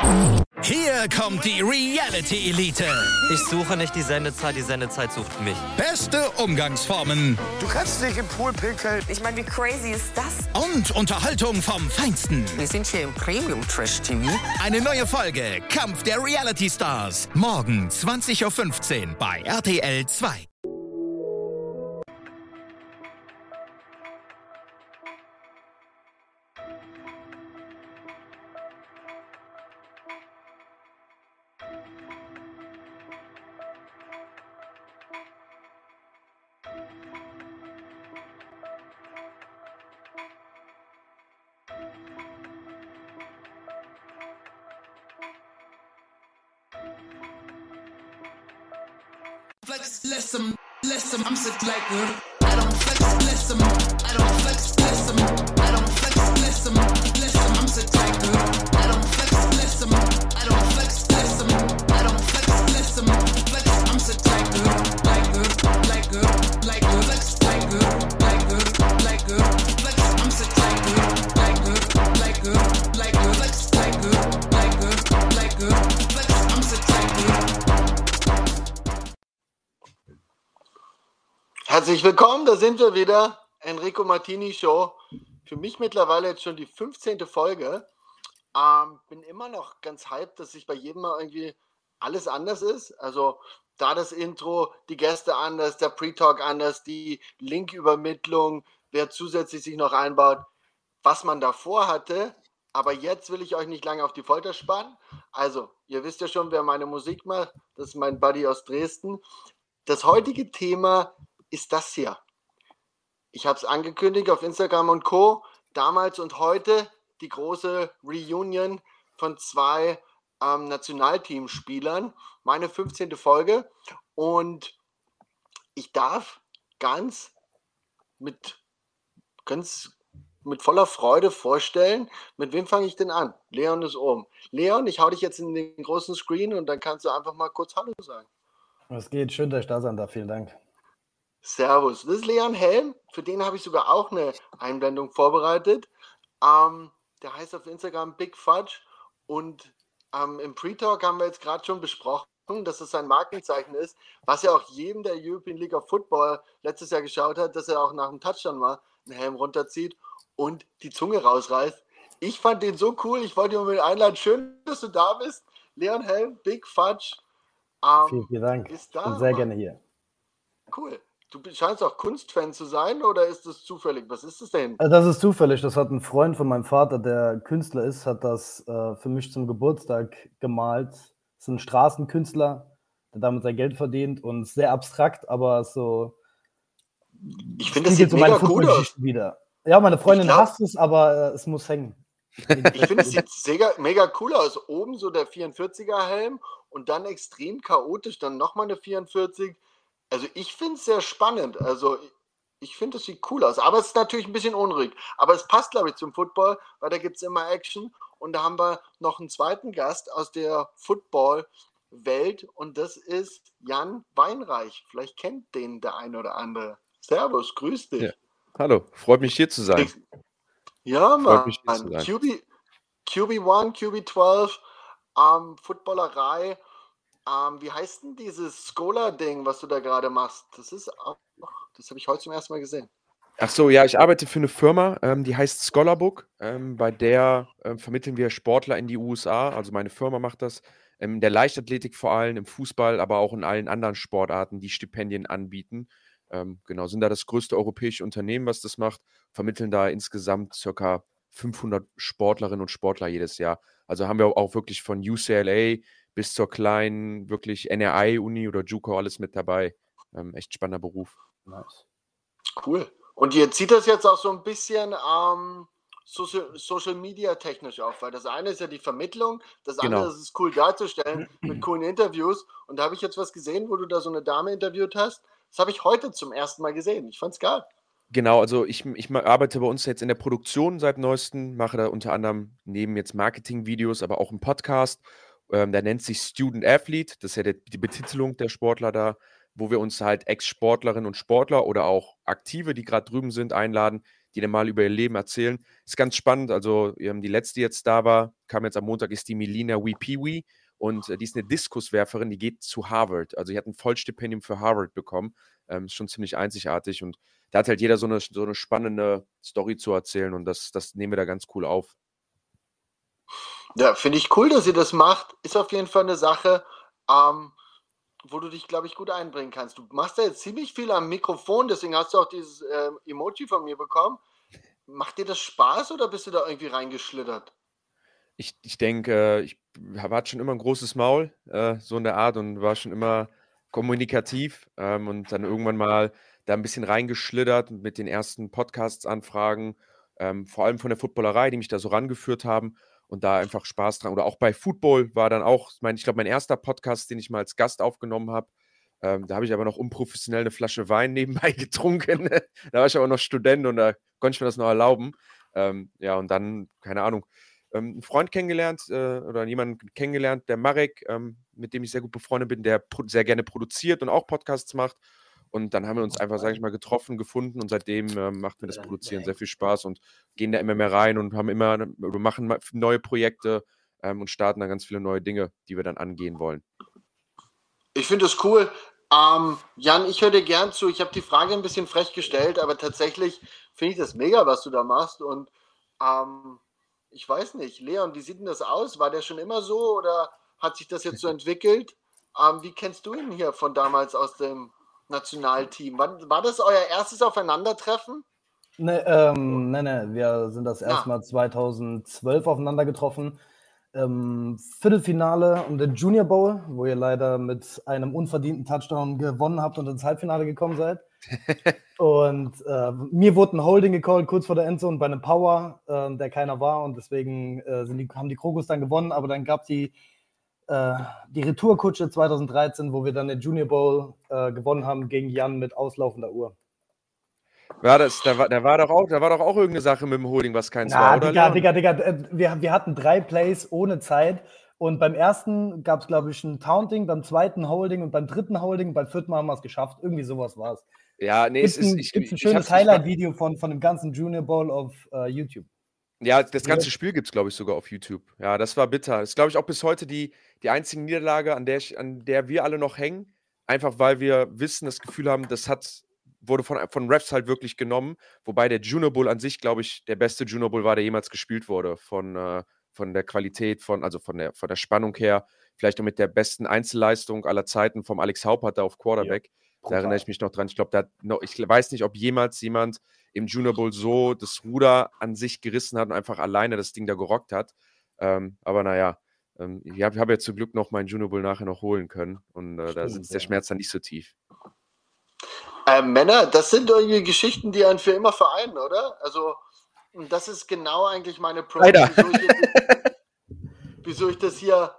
Hier kommt die Reality Elite. Ich suche nicht die Sendezeit sucht mich. Beste Umgangsformen. Du kannst dich im Pool pinkeln. Ich meine, wie crazy ist das? Und Unterhaltung vom Feinsten. Wir sind hier im Premium Trash TV. Eine neue Folge Kampf der Reality Stars. Morgen 20:15 Uhr bei RTL 2. Flex, listen, I'm sick like her. I don't flex, listen, I don't flex, listen, I don't flex, listen, I'm sick like her. I don't flex, listen, I don't flex, listen, I don't flex, listen, flex, I'm sick like her, like her, flex, like her, flex, I'm sick like her, flex, like her, flex, I'm sick like her. Herzlich willkommen, da sind wir wieder. Enrico Martini Show. Für mich mittlerweile jetzt schon die 15. Folge. Bin immer noch ganz hyped, dass sich bei jedem mal irgendwie alles anders ist. Also da das Intro, die Gäste anders, der Pre-Talk anders, die Linkübermittlung, wer zusätzlich sich noch einbaut, was man davor hatte. Aber jetzt will ich euch nicht lange auf die Folter spannen. Also, ihr wisst ja schon, wer meine Musik macht. Das ist mein Buddy aus Dresden. Das heutige Thema ist das hier. Ich habe es angekündigt auf Instagram und Co. Damals und heute die große Reunion von zwei Nationalteamspielern. Meine 15. Folge. Und ich darf mit voller Freude vorstellen, mit wem fange ich denn an? Leon ist oben. Leon, ich hau dich jetzt in den großen Screen und dann kannst du einfach mal kurz Hallo sagen. Was geht? Schön, dass ich da sein darf. Vielen Dank. Servus. Das ist Leon Helm. Für den habe ich sogar auch eine Einblendung vorbereitet. Der heißt auf Instagram Big Fudge. Und im Pre-Talk haben wir jetzt gerade schon besprochen, dass es sein Markenzeichen ist, was ja auch jedem der European League of Football letztes Jahr geschaut hat, dass er auch nach dem Touchdown mal einen Helm runterzieht und die Zunge rausreißt. Ich fand den so cool. Ich wollte ihn mit einladen. Schön, dass du da bist. Leon Helm, Big Fudge. Vielen Dank. Ist da, ich bin sehr gerne hier. Cool. Du scheinst auch Kunstfan zu sein, oder ist das zufällig? Was ist das denn? Das ist zufällig. Das hat ein Freund von meinem Vater, der Künstler ist, hat das für mich zum Geburtstag gemalt. Das ist ein Straßenkünstler, der damit sein Geld verdient und sehr abstrakt, aber so. Ich finde, das sieht so mega cool aus. Wieder. Ja, meine Freundin hasst es, aber es muss hängen. Ich finde, es sieht mega cool aus. Oben so der 44er-Helm und dann extrem chaotisch, dann nochmal eine 44. Also ich finde es sehr spannend. Also ich finde, es sieht cool aus. Aber es ist natürlich ein bisschen unruhig. Aber es passt, glaube ich, zum Football, weil da gibt es immer Action. Und da haben wir noch einen zweiten Gast aus der Football-Welt. Und das ist Jan Weinreich. Vielleicht kennt den der ein oder andere. Servus, grüß dich. Ja. Hallo, freut mich hier zu sein. Ja, Mann. QB1, QB12, Footballerei. Wie heißt denn dieses Scholar-Ding, was du da gerade machst? Das habe ich heute zum ersten Mal gesehen. Ach so, ja, ich arbeite für eine Firma, die heißt Scholarbook. Bei der vermitteln wir Sportler in die USA. Also meine Firma macht das. In der Leichtathletik vor allem, im Fußball, aber auch in allen anderen Sportarten, die Stipendien anbieten. Genau, sind da das größte europäische Unternehmen, was das macht. Vermitteln da insgesamt ca. 500 Sportlerinnen und Sportler jedes Jahr. Also haben wir auch wirklich von UCLA bis zur kleinen, wirklich NRI-Uni oder JUCO alles mit dabei. Echt spannender Beruf. Nice. Cool. Und ihr zieht das jetzt auch so ein bisschen Social Media technisch auf, weil das eine ist ja die Vermittlung, das andere ist es cool darzustellen mit coolen Interviews. Und da habe ich jetzt was gesehen, wo du da so eine Dame interviewt hast. Das habe ich heute zum ersten Mal gesehen. Ich fand's geil. Genau, also ich arbeite bei uns jetzt in der Produktion seit Neuestem, mache da unter anderem neben jetzt Marketing-Videos, aber auch einen Podcast. Der nennt sich Student Athlete, das ist ja die Betitelung der Sportler da, wo wir uns halt Ex-Sportlerinnen und Sportler oder auch Aktive, die gerade drüben sind, einladen, die dann mal über ihr Leben erzählen. Ist ganz spannend. Also die letzte, die jetzt da war, kam jetzt am Montag, ist die Melina Weepiwi. Und die ist eine Diskuswerferin, die geht zu Harvard. Also die hat ein Vollstipendium für Harvard bekommen. Ist schon ziemlich einzigartig. Und da hat halt jeder so eine spannende Story zu erzählen. Und das nehmen wir da ganz cool auf. Ja, finde ich cool, dass ihr das macht. Ist auf jeden Fall eine Sache, wo du dich, glaube ich, gut einbringen kannst. Du machst da jetzt ziemlich viel am Mikrofon, deswegen hast du auch dieses Emoji von mir bekommen. Macht dir das Spaß oder bist du da irgendwie reingeschlittert? Ich denke, ich hatte schon immer ein großes Maul, so in der Art, und war schon immer kommunikativ, und dann irgendwann mal da ein bisschen reingeschlittert mit den ersten Podcasts-Anfragen, vor allem von der Footballerei, die mich da so rangeführt haben und da einfach Spaß dran. Oder auch bei Football war dann auch, ich glaube, mein erster Podcast, den ich mal als Gast aufgenommen habe. Da habe ich aber noch unprofessionell eine Flasche Wein nebenbei getrunken. Da war ich aber noch Student und da konnte ich mir das noch erlauben. Ja, und dann, keine Ahnung, einen Freund kennengelernt oder jemanden kennengelernt, der Marek, mit dem ich sehr gut befreundet bin, der sehr gerne produziert und auch Podcasts macht. Und dann haben wir uns einfach, sage ich mal, gefunden und seitdem macht mir das Produzieren sehr viel Spaß und gehen da immer mehr rein und machen neue Projekte und starten dann ganz viele neue Dinge, die wir dann angehen wollen. Ich finde es cool. Jan, ich höre dir gern zu. Ich habe die Frage ein bisschen frech gestellt, aber tatsächlich finde ich das mega, was du da machst. Und ich weiß nicht, Leon, wie sieht denn das aus? War der schon immer so oder hat sich das jetzt so entwickelt? Wie kennst du ihn hier von damals aus dem Nationalteam? War das euer erstes Aufeinandertreffen? Nee, wir sind das erstmal 2012 aufeinander getroffen. Viertelfinale um den Junior Bowl, wo ihr leider mit einem unverdienten Touchdown gewonnen habt und ins Halbfinale gekommen seid. Und mir wurde ein Holding gecallt, kurz vor der Endzone bei einem Power, der keiner war. Und deswegen haben die Krokos dann gewonnen. Aber dann gab es die Retourkutsche 2013, wo wir dann den Junior Bowl gewonnen haben gegen Jan mit auslaufender Uhr. Da war doch auch irgendeine Sache mit dem Holding, was keins war, oder? Digga, wir hatten 3 Plays ohne Zeit und beim ersten gab es, glaube ich, ein Taunting, beim zweiten Holding und beim dritten Holding, beim vierten Mal haben wir es geschafft. Irgendwie sowas war es. Ja, nee, Gibt ein schönes Highlight-Video von dem ganzen Junior Bowl auf YouTube. Ja, das ganze Spiel gibt es, glaube ich, sogar auf YouTube. Ja, das war bitter. Das ist, glaube ich, auch bis heute die einzige Niederlage, an der wir alle noch hängen. Einfach, weil wir das Gefühl haben, wurde von Refs halt wirklich genommen. Wobei der Junior Bowl an sich, glaube ich, der beste Junior Bowl war, der jemals gespielt wurde. Von der Qualität, von der Spannung her. Vielleicht auch mit der besten Einzelleistung aller Zeiten vom Alex Haupert da auf Quarterback. Ja, da erinnere ich mich noch dran. Ich glaube, ich weiß nicht, ob jemals jemand im Junior Bowl so das Ruder an sich gerissen hat und einfach alleine das Ding da gerockt hat. Aber naja, ich habe ja zum Glück noch meinen Junior Bowl nachher noch holen können. Und da sitzt der Schmerz dann nicht so tief. Männer, das sind irgendwie Geschichten, die einen für immer vereinen, oder? Also, das ist genau eigentlich meine Approach, wieso ich das hier.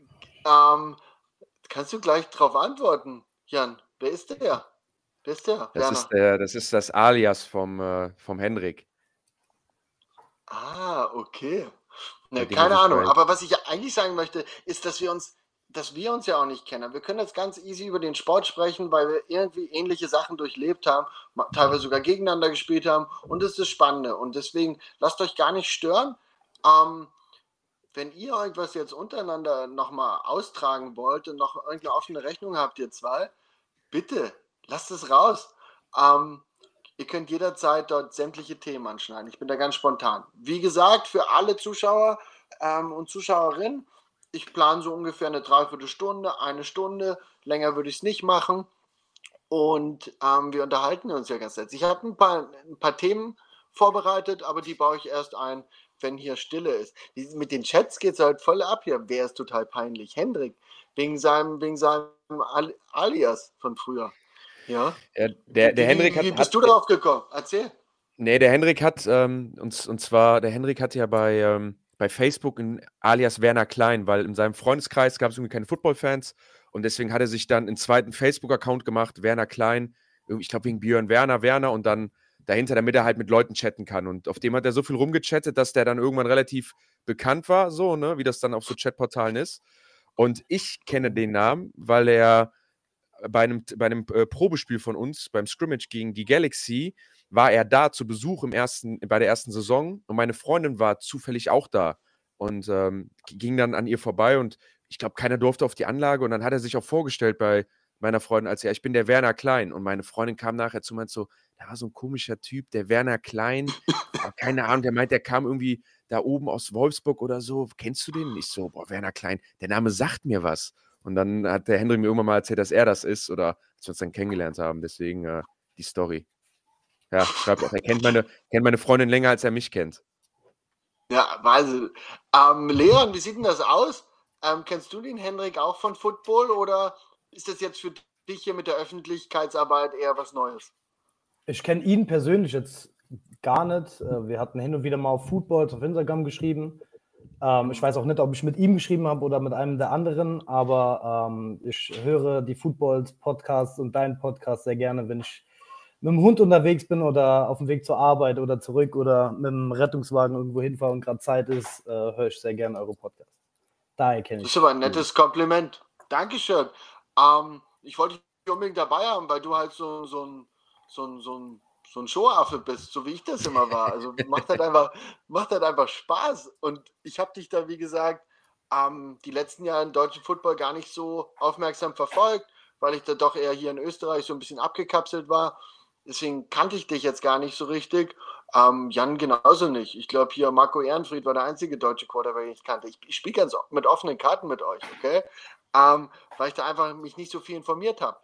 Kannst du gleich drauf antworten, Jan? Wer ist der? Das ist das Alias vom Hendrik. Ah, okay. Ne, keine Ahnung. Aber was ich eigentlich sagen möchte, ist, dass wir uns ja auch nicht kennen. Wir können jetzt ganz easy über den Sport sprechen, weil wir irgendwie ähnliche Sachen durchlebt haben, teilweise sogar gegeneinander gespielt haben und das ist das Spannende. Und deswegen lasst euch gar nicht stören. Wenn ihr irgendwas jetzt untereinander nochmal austragen wollt und noch irgendeine offene Rechnung habt, ihr zwei, bitte, lasst es raus. Ihr könnt jederzeit dort sämtliche Themen anschneiden. Ich bin da ganz spontan. Wie gesagt, für alle Zuschauer und Zuschauerinnen, ich plane so ungefähr eine Dreiviertelstunde, 1 Stunde. Länger würde ich es nicht machen. Und wir unterhalten uns ja ganz nett. Ich habe ein paar Themen vorbereitet, aber die baue ich erst ein, wenn hier Stille ist. Mit den Chats geht es halt voll ab hier. Wer ist total peinlich? Hendrik, wegen seinem Alias von früher. Ja. Der Hendrik Wie bist du darauf gekommen? Erzähl. Nee, der Hendrik hat, der Hendrik hat ja bei Facebook ein Alias Werner Klein, weil in seinem Freundeskreis gab es irgendwie keine Football-Fans und deswegen hat er sich dann einen zweiten Facebook-Account gemacht, Werner Klein, ich glaube wegen Björn Werner und dann dahinter, damit er halt mit Leuten chatten kann. Und auf dem hat er so viel rumgechattet, dass der dann irgendwann relativ bekannt war, so, ne, wie das dann auf so Chatportalen ist. Und ich kenne den Namen, weil er bei einem Probespiel von uns, beim Scrimmage gegen die Galaxy, war er da zu Besuch bei der ersten Saison und meine Freundin war zufällig auch da und ging dann an ihr vorbei und ich glaube, keiner durfte auf die Anlage und dann hat er sich auch vorgestellt bei meiner Freundin, als ich bin der Werner Klein und meine Freundin kam nachher zu mir und so, da war so ein komischer Typ, der Werner Klein, keine Ahnung, der meint, der kam irgendwie da oben aus Wolfsburg oder so, kennst du den? Ich so, boah, Werner Klein, der Name sagt mir was. Und dann hat der Hendrik mir irgendwann mal erzählt, dass er das ist oder dass wir uns dann kennengelernt haben, deswegen die Story. Ja, schreibt auch, er kennt meine Freundin länger, als er mich kennt. Ja, Wahnsinn. Leon, wie sieht denn das aus? Kennst du den Hendrik auch von Football oder ist das jetzt für dich hier mit der Öffentlichkeitsarbeit eher was Neues? Ich kenne ihn persönlich jetzt gar nicht. Wir hatten hin und wieder mal auf Footballs auf Instagram geschrieben. Ich weiß auch nicht, ob ich mit ihm geschrieben habe oder mit einem der anderen, aber ich höre die Footballs-Podcasts und deinen Podcast sehr gerne, wenn ich mit dem Hund unterwegs bin oder auf dem Weg zur Arbeit oder zurück oder mit dem Rettungswagen irgendwo hinfahre und gerade Zeit ist, höre ich sehr gerne eure Podcasts. Daher kenne ich. Das ist aber ein nettes Kompliment. Dankeschön. Ich wollte dich unbedingt dabei haben, weil du halt so ein Showaffe bist, so wie ich das immer war. Also macht halt einfach Spaß. Und ich habe dich da, wie gesagt, die letzten Jahre im deutschen Football gar nicht so aufmerksam verfolgt, weil ich da doch eher hier in Österreich so ein bisschen abgekapselt war. Deswegen kannte ich dich jetzt gar nicht so richtig. Jan genauso nicht. Ich glaube, hier Marco Ehrenfried war der einzige deutsche Quarterback, den ich kannte. Ich spiele ganz mit offenen Karten mit euch, okay? Weil ich da einfach mich nicht so viel informiert habe.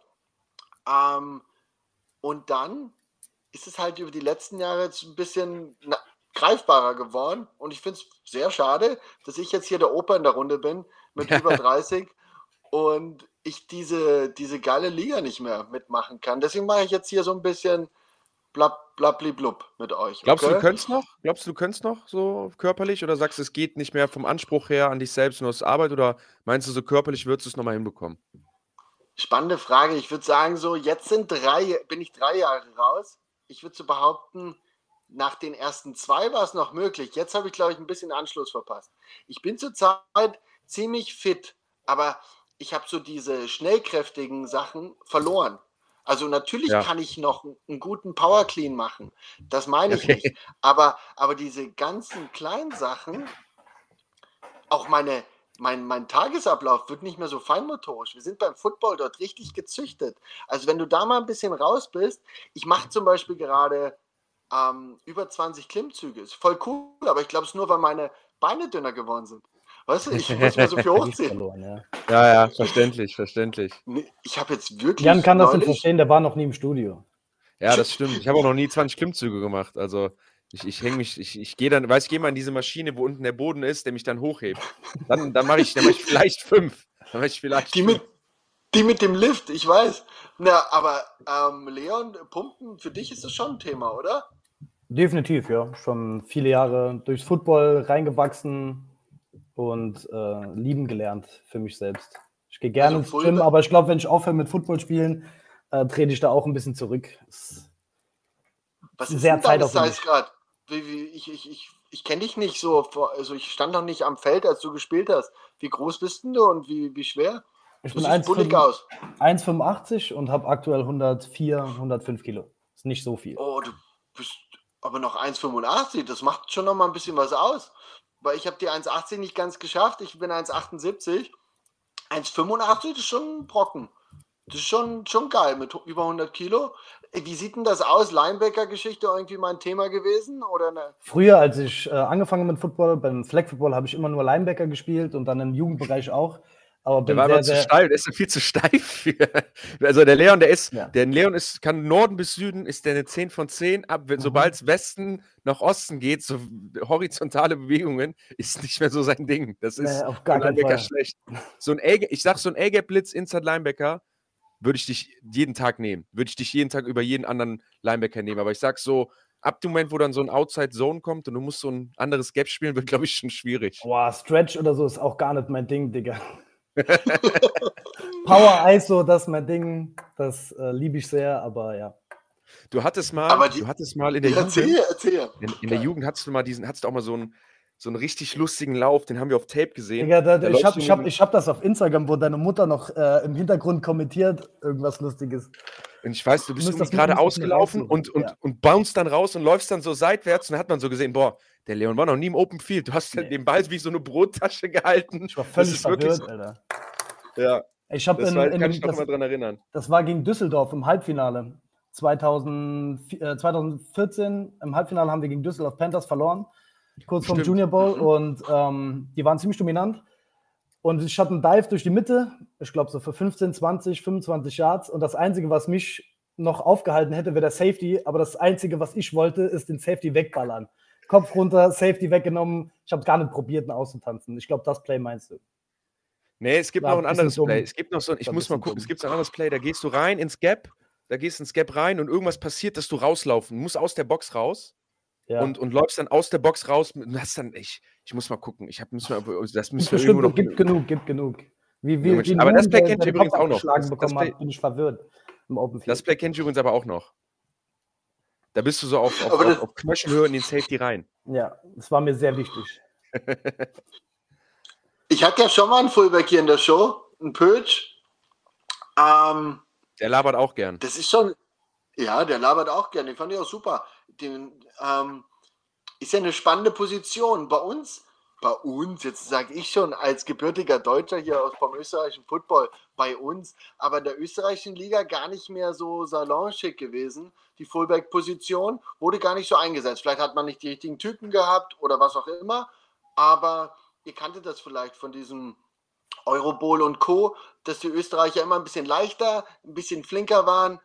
Und dann ist es halt über die letzten Jahre jetzt ein bisschen greifbarer geworden. Und ich finde es sehr schade, dass ich jetzt hier der Opa in der Runde bin mit über 30 und ich diese geile Liga nicht mehr mitmachen kann. Deswegen mache ich jetzt hier so ein bisschen blablablub mit euch. Glaubst du, okay? du könntest noch so körperlich oder sagst du, es geht nicht mehr vom Anspruch her an dich selbst und aus Arbeit oder meinst du, so körperlich würdest du es nochmal hinbekommen? Spannende Frage. Ich würde sagen, so jetzt bin ich 3 Jahre raus. Ich würde so behaupten, nach den ersten 2 war es noch möglich. Jetzt habe ich, glaube ich, ein bisschen Anschluss verpasst. Ich bin zurzeit ziemlich fit, aber ich habe so diese schnellkräftigen Sachen verloren. Also natürlich kann ich noch einen guten Power Clean machen. Das meine ich nicht. Aber diese ganzen kleinen Sachen, auch mein Tagesablauf wird nicht mehr so feinmotorisch. Wir sind beim Football dort richtig gezüchtet. Also wenn du da mal ein bisschen raus bist, ich mache zum Beispiel gerade über 20 Klimmzüge. Ist voll cool, aber ich glaube es nur, weil meine Beine dünner geworden sind. Weißt du, ich muss mir so viel hochziehen. Verloren, Ja, verständlich. Nee, ich habe jetzt wirklich. Jan kann das nicht verstehen, der war noch nie im Studio. Ja, das stimmt. Ich habe auch noch nie 20 Klimmzüge gemacht. Also ich gehe dann, ich gehe mal in diese Maschine, wo unten der Boden ist, der mich dann hochhebt. Dann mache ich vielleicht 5. Die mit dem Lift, ich weiß. Na, aber Leon, Pumpen, für dich ist das schon ein Thema, oder? Definitiv, ja. Schon viele Jahre durchs Football reingewachsen und lieben gelernt für mich selbst. Ich gehe gerne ins Gym, aber ich glaube, wenn ich aufhöre mit Football spielen, trete ich da auch ein bisschen zurück. Was ist sehr denn deine Size gerade? Ich kenne dich nicht so, also ich stand noch nicht am Feld, als du gespielt hast. Wie groß bist denn du und wie schwer? Ich bin 1,85 und habe aktuell 104, 105 Kilo. Ist nicht so viel. Oh, du bist aber noch 1,85. Das macht schon noch mal ein bisschen was aus. Weil ich habe die 1,80 nicht ganz geschafft. Ich bin 1,78. 1,85 ist schon ein Brocken. Das ist schon geil mit über 100 Kilo. Wie sieht denn das aus? Linebacker-Geschichte irgendwie mal ein Thema gewesen? Oder ne? Früher, als ich angefangen mit Football, beim Flag Football habe ich immer nur Linebacker gespielt und dann im Jugendbereich auch. Aber der war aber zu steif, der ist ja viel zu steif für. Also der Leon, kann Norden bis Süden, ist der eine 10 von 10. Sobald es Westen nach Osten geht, so horizontale Bewegungen, ist nicht mehr so sein Ding. Das ist auf gar keinen Fall schlecht. So ein A-Gap-Blitz Inside Linebacker würde ich dich jeden Tag nehmen. Würde ich dich jeden Tag über jeden anderen Linebacker nehmen. Aber ich sag so, ab dem Moment, wo dann so ein Outside-Zone kommt und du musst so ein anderes Gap spielen, wird, glaube ich, schon schwierig. Boah, Stretch oder so ist auch gar nicht mein Ding, Digga. Power ISO, das ist mein Ding, das liebe ich sehr, aber ja. Du hattest mal in der Jugend, erzähl. In der Jugend hattest du auch mal so einen so einen richtig lustigen Lauf, den haben wir auf Tape gesehen. Digga, Da ich läufst du hab das auf Instagram, wo deine Mutter noch im Hintergrund kommentiert, irgendwas Lustiges. Und ich weiß, du bist Müsst irgendwie das gerade mal ausgelaufen raussuchen. und bounce dann raus und läufst dann so seitwärts und dann hat man so gesehen, boah, der Leon war noch nie im Open Field. Du hast den Ball wie so eine Brottasche gehalten. Ich war völlig verwirrt, so, Alter. ja, Ich hab kann ich noch mal dran erinnern. Das war gegen Düsseldorf im Halbfinale. 2014 im Halbfinale haben wir gegen Düsseldorf Panthers verloren, kurz vorm Stimmt. Junior Bowl, und die waren ziemlich dominant. Und ich hatte einen Dive durch die Mitte, ich glaube so für 15, 20, 25 Yards. Und das Einzige, was mich noch aufgehalten hätte, wäre der Safety. Aber das Einzige, was ich wollte, ist den Safety wegballern. Kopf runter, Safety weggenommen. Ich habe gar nicht probiert, ihn auszutanzen. Ich glaube, das Play meinst du. Nee, es gibt War noch ein ein bisschen anderes dumm. Play. Es gibt noch so, ich War ein muss mal bisschen gucken, dumm. es gibt so ein anderes Play, da gehst du rein ins Gap, rein und irgendwas passiert, dass du rauslaufen musst aus der Box raus. Ja. Und läufst dann aus der Box raus. Und hast dann, ich muss mal gucken. Das müssen wir Bestimmt, irgendwo noch. gibt genug. Aber das Play Moon, kennt der ihr den übrigens Kopf auch noch. abgeschlagen Das bekommen Play- hat, bin ich verwirrt im Open Field. Das Play kennt ihr übrigens aber auch noch. Da bist du so auf Knöchelhöhe in den Safety rein. Ja, das war mir sehr wichtig. Ich hatte ja schon mal einen Fullback hier in der Show, einen Pötsch. Der labert auch gern. Das ist schon, ja, der labert auch gerne, den fand ich auch super. Ist ja eine spannende Position. Bei uns, jetzt sage ich schon, als gebürtiger Deutscher hier vom österreichischen Football, bei uns, aber in der österreichischen Liga gar nicht mehr so salonschick gewesen. Die Fullback-Position wurde gar nicht so eingesetzt. Vielleicht hat man nicht die richtigen Typen gehabt oder was auch immer, aber ihr kanntet das vielleicht von diesem Eurobowl und Co., dass die Österreicher immer ein bisschen leichter, ein bisschen flinker waren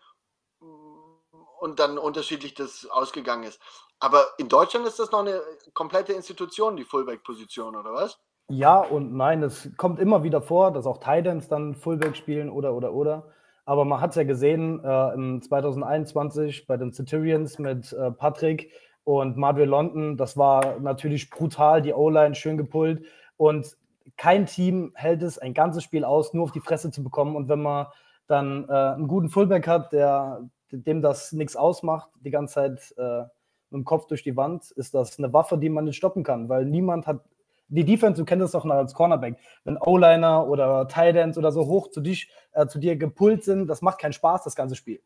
und dann unterschiedlich das ausgegangen ist. Aber in Deutschland ist das noch eine komplette Institution, die Fullback-Position, oder was? Ja und nein, es kommt immer wieder vor, dass auch Titans dann Fullback spielen oder. Aber man hat es ja gesehen im 2021 bei den Centurions mit Patrick und Madre London. Das war natürlich brutal, die O-Line schön gepullt. Und kein Team hält es ein ganzes Spiel aus, nur auf die Fresse zu bekommen. Und wenn man dann einen guten Fullback hat, dem das nichts ausmacht, die ganze Zeit mit dem Kopf durch die Wand, ist das eine Waffe, die man nicht stoppen kann, weil niemand hat, die Defense, du kennst das doch noch als Cornerback, wenn O-Liner oder Tight Ends oder so hoch zu dir gepullt sind, das macht keinen Spaß, das ganze Spiel.